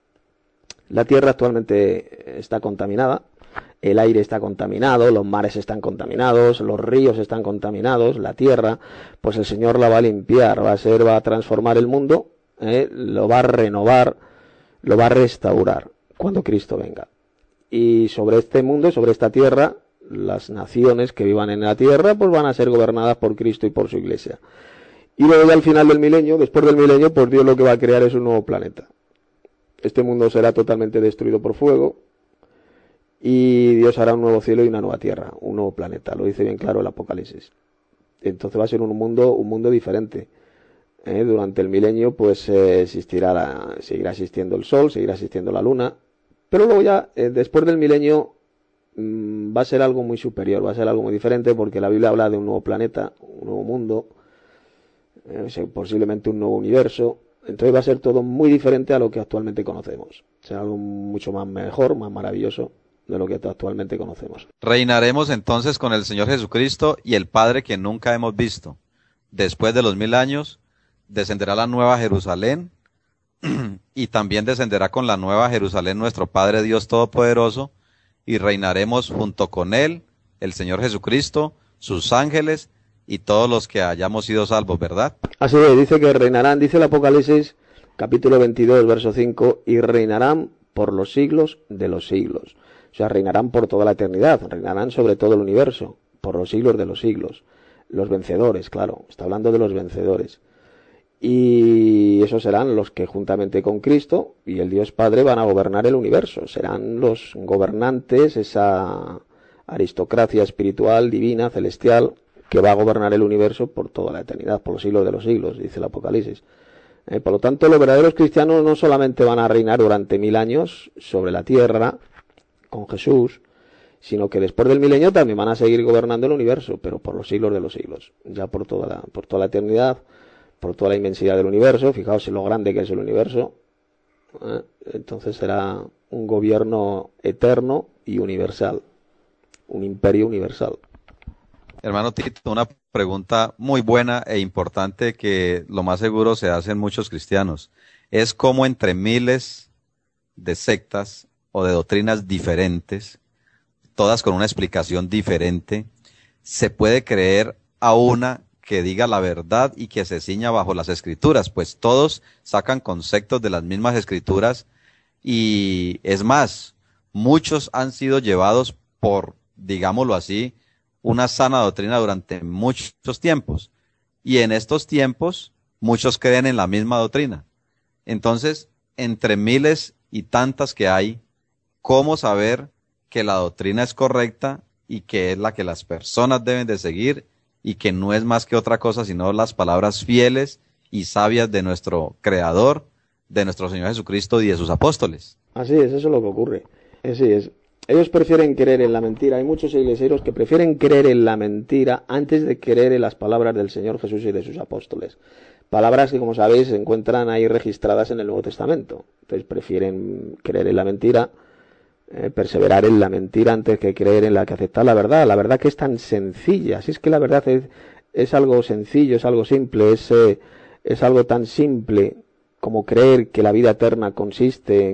La tierra actualmente está contaminada, el aire está contaminado, los mares están contaminados, los ríos están contaminados, la tierra, pues el Señor la va a limpiar, va a transformar el mundo, lo va a renovar, lo va a restaurar cuando Cristo venga. Y sobre este mundo, sobre esta tierra, las naciones que vivan en la tierra, pues van a ser gobernadas por Cristo y por su Iglesia. Y luego ya al final del milenio, después del milenio, pues Dios lo que va a crear es un nuevo planeta. Este mundo será totalmente destruido por fuego y Dios hará un nuevo cielo y una nueva tierra, un nuevo planeta. Lo dice bien claro el Apocalipsis. Entonces va a ser un mundo diferente. Durante el milenio, pues seguirá existiendo el sol, seguirá existiendo la luna, pero luego ya, después del milenio, va a ser algo muy superior, va a ser algo muy diferente, porque la Biblia habla de un nuevo planeta, un nuevo mundo, posiblemente un nuevo universo. Entonces va a ser todo muy diferente a lo que actualmente conocemos. Será algo mucho más mejor, más maravilloso de lo que actualmente conocemos. Reinaremos entonces con el Señor Jesucristo y el Padre que nunca hemos visto. Después de los 1000 años, descenderá la nueva Jerusalén y también descenderá con la nueva Jerusalén nuestro Padre Dios Todopoderoso, y reinaremos junto con Él, el Señor Jesucristo, sus ángeles y todos los que hayamos sido salvos, ¿verdad? Así es, dice que reinarán, dice el Apocalipsis, capítulo 22, verso 5, y reinarán por los siglos de los siglos. O sea, reinarán por toda la eternidad, reinarán sobre todo el universo, por los siglos de los siglos. Los vencedores, claro, está hablando de los vencedores. Y esos serán los que juntamente con Cristo y el Dios Padre van a gobernar el universo. Serán los gobernantes, esa aristocracia espiritual, divina, celestial, que va a gobernar el universo por toda la eternidad, por los siglos de los siglos, dice el Apocalipsis. Por lo tanto, los verdaderos cristianos no solamente van a reinar durante 1000 años sobre la tierra con Jesús, sino que después del milenio también van a seguir gobernando el universo, pero por los siglos de los siglos, ya por toda la eternidad, por toda la inmensidad del universo. Fijaos en lo grande que es el universo. Entonces será un gobierno eterno y universal, un imperio universal. Hermano Tito, una pregunta muy buena e importante que lo más seguro se hacen muchos cristianos. Es cómo entre miles de sectas o de doctrinas diferentes, todas con una explicación diferente, se puede creer a una que diga la verdad y que se ciña bajo las Escrituras, pues todos sacan conceptos de las mismas Escrituras, y es más, muchos han sido llevados por, digámoslo así, una sana doctrina durante muchos tiempos, y en estos tiempos muchos creen en la misma doctrina. Entonces, entre miles y tantas que hay, ¿cómo saber que la doctrina es correcta y que es la que las personas deben de seguir, y que no es más que otra cosa sino las palabras fieles y sabias de nuestro Creador, de nuestro Señor Jesucristo y de sus apóstoles? Así es, eso es lo que ocurre. Así es. Ellos prefieren creer en la mentira. Hay muchos iglesieros que prefieren creer en la mentira antes de creer en las palabras del Señor Jesús y de sus apóstoles. Palabras que, como sabéis, se encuentran ahí registradas en el Nuevo Testamento. Entonces prefieren creer en la mentira, perseverar en la mentira antes que creer en la que aceptar la verdad que es tan sencilla. Así es que la verdad es algo sencillo, es algo simple, es algo tan simple como creer que la vida eterna consiste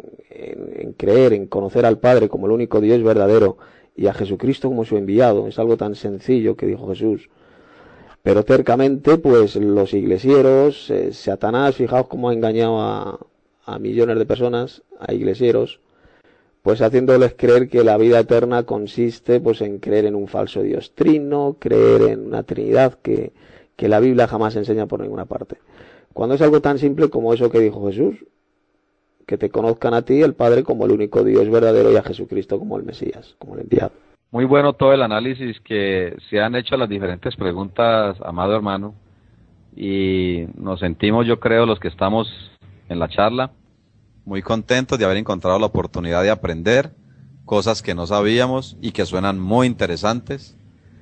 en creer, en conocer al Padre como el único Dios verdadero y a Jesucristo como su enviado. Es algo tan sencillo que dijo Jesús. Pero cercamente, pues los iglesieros, Satanás, fijaos cómo ha engañado a millones de personas, a iglesieros, pues haciéndoles creer que la vida eterna consiste pues en creer en un falso Dios trino, creer en una Trinidad que la Biblia jamás enseña por ninguna parte. Cuando es algo tan simple como eso que dijo Jesús, que te conozcan a ti, el Padre, como el único Dios verdadero, y a Jesucristo como el Mesías, como el enviado. Muy bueno todo el análisis que se han hecho a las diferentes preguntas, amado hermano, y nos sentimos, yo creo, los que estamos en la charla. Muy contentos de haber encontrado la oportunidad de aprender cosas que no sabíamos y que suenan muy interesantes,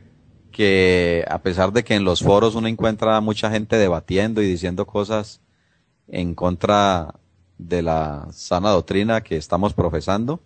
que a pesar de que en los foros uno encuentra mucha gente debatiendo y diciendo cosas en contra de la sana doctrina que estamos profesando,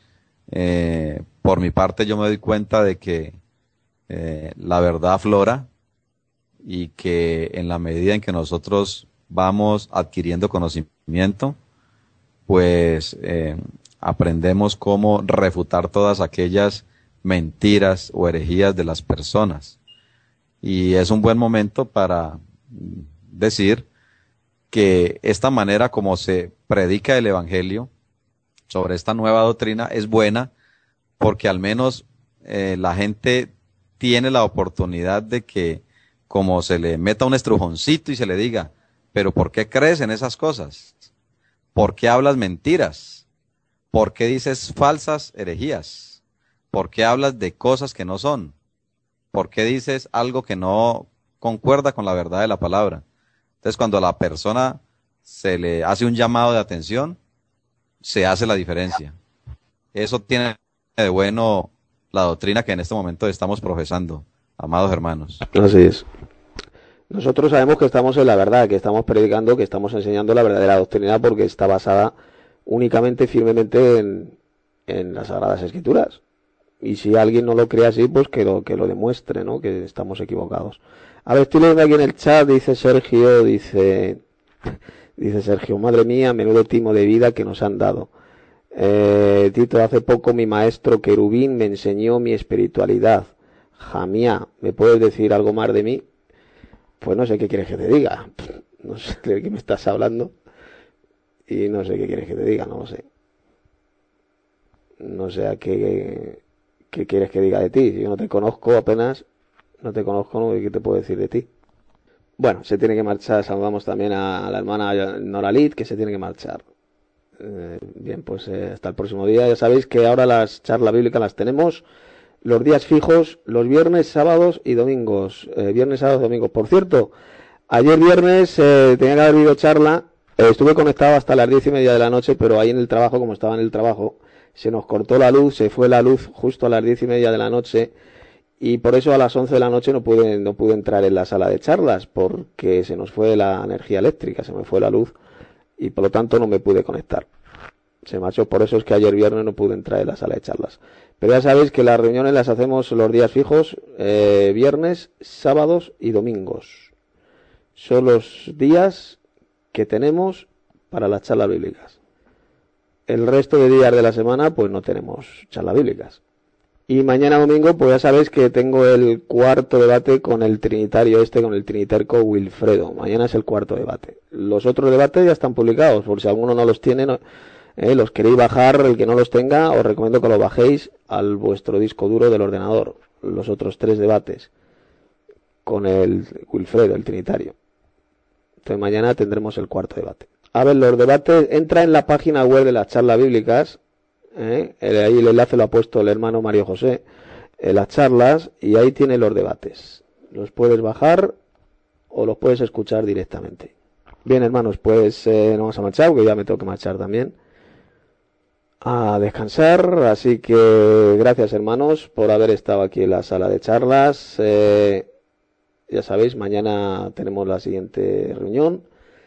por mi parte yo me doy cuenta de que la verdad aflora y que en la medida en que nosotros vamos adquiriendo conocimiento, pues aprendemos cómo refutar todas aquellas mentiras o herejías de las personas. Y es un buen momento para decir que esta manera como se predica el Evangelio sobre esta nueva doctrina es buena, porque al menos la gente tiene la oportunidad de que, como se le meta un estrujoncito y se le diga, pero ¿por qué crees en esas cosas? ¿Por qué hablas mentiras? ¿Por qué dices falsas herejías? ¿Por qué hablas de cosas que no son? ¿Por qué dices algo que no concuerda con la verdad de la palabra? Entonces, cuando a la persona se le hace un llamado de atención, se hace la diferencia. Eso tiene de bueno la doctrina que en este momento estamos profesando, amados hermanos. Así es. Nosotros sabemos que estamos en la verdad, que estamos predicando, que estamos enseñando la verdadera doctrina, porque está basada únicamente, firmemente en las Sagradas Escrituras. Y si alguien no lo cree así, pues que lo demuestre, ¿no? Que estamos equivocados. A ver, estoy leyendo aquí en el chat, dice Sergio, dice Sergio, madre mía, menudo timo de vida que nos han dado. Tito, hace poco mi maestro querubín me enseñó mi espiritualidad. Jamía, ¿me puedes decir algo más de mí? Pues no sé qué quieres que te diga. No sé de qué me estás hablando. Y no sé qué quieres que te diga, no lo sé. No sé a qué quieres que diga de ti. Si yo no te conozco apenas, no te conozco, ¿no? ¿Qué te puedo decir de ti? Bueno, se tiene que marchar. Saludamos también a la hermana Noralit, que se tiene que marchar. Bien, pues hasta el próximo día. Ya sabéis que ahora las charlas bíblicas las tenemos los días fijos, los viernes, sábados y domingos. Viernes, sábados, domingos. Por cierto, ayer viernes tenía que haber habido charla. Estuve conectado hasta las 10:30 de la noche, pero ahí en el trabajo, como estaba en el trabajo, se nos cortó la luz, se fue la luz justo a las 10:30 de la noche, y por eso a las 11 de la noche no pude entrar en la sala de charlas, porque se nos fue la energía eléctrica, se me fue la luz, y por lo tanto no me pude conectar. Se marchó, por eso es que ayer viernes no pude entrar en la sala de charlas. Pero ya sabéis que las reuniones las hacemos los días fijos, viernes, sábados y domingos. Son los días que tenemos para las charlas bíblicas. El resto de días de la semana pues no tenemos charlas bíblicas. Y mañana domingo pues ya sabéis que tengo el cuarto debate con el trinitario con el triniterco Wilfredo. Mañana es el cuarto debate. Los otros debates ya están publicados, por si alguno no los tiene, los queréis bajar, el que no los tenga, os recomiendo que lo bajéis al vuestro disco duro del ordenador. Los otros 3 debates con el Wilfredo, el trinitario. Entonces mañana tendremos el cuarto debate. A ver, los debates, entra en la página web de las charlas bíblicas, ahí el enlace lo ha puesto el hermano Mario José, las charlas, y ahí tiene los debates. Los puedes bajar o los puedes escuchar directamente. Bien, hermanos, pues nos vamos a marchar, porque ya me tengo que marchar también a descansar, así que gracias, hermanos, por haber estado aquí en la sala de charlas. Ya sabéis, mañana tenemos la siguiente reunión.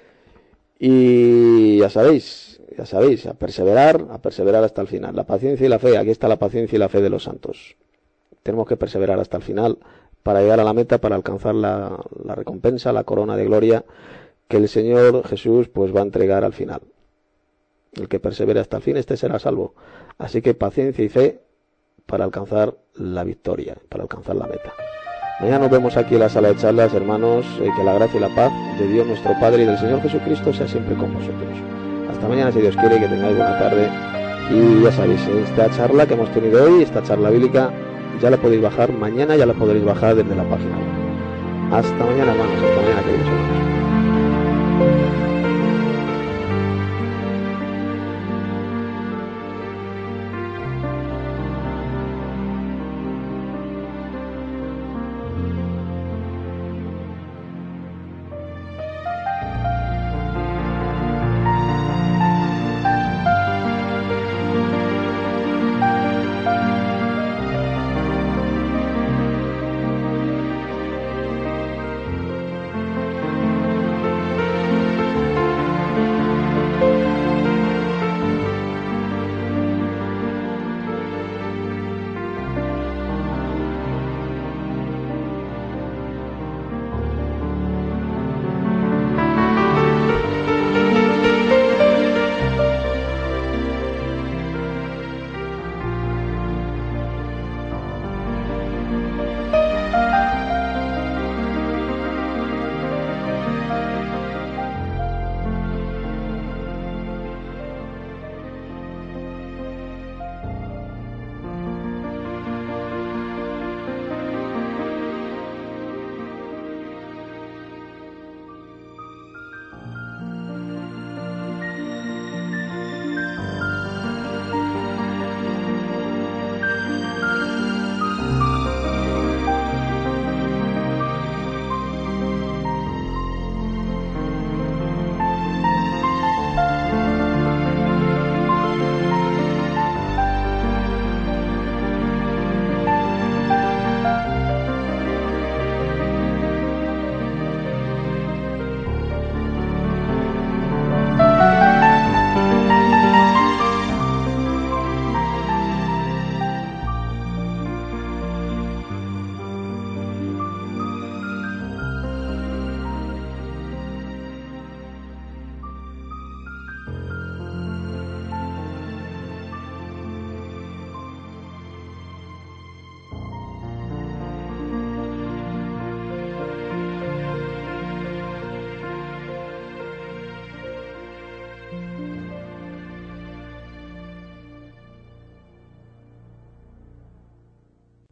Y ya sabéis, a perseverar hasta el final. La paciencia y la fe, aquí está la paciencia y la fe de los santos. Tenemos que perseverar hasta el final para llegar a la meta, para alcanzar la recompensa, la corona de gloria que el Señor Jesús pues va a entregar al final. El que persevere hasta el fin, este será salvo. Así que paciencia y fe para alcanzar la victoria, para alcanzar la meta. Mañana nos vemos aquí en la sala de charlas, hermanos, que la gracia y la paz de Dios nuestro Padre y del Señor Jesucristo sea siempre con vosotros. Hasta mañana, si Dios quiere, que tengáis buena tarde. Y ya sabéis, esta charla que hemos tenido hoy, esta charla bíblica, ya la podéis bajar mañana, ya la podréis bajar desde la página web. Hasta mañana, hermanos, hasta mañana, queridos hermanos.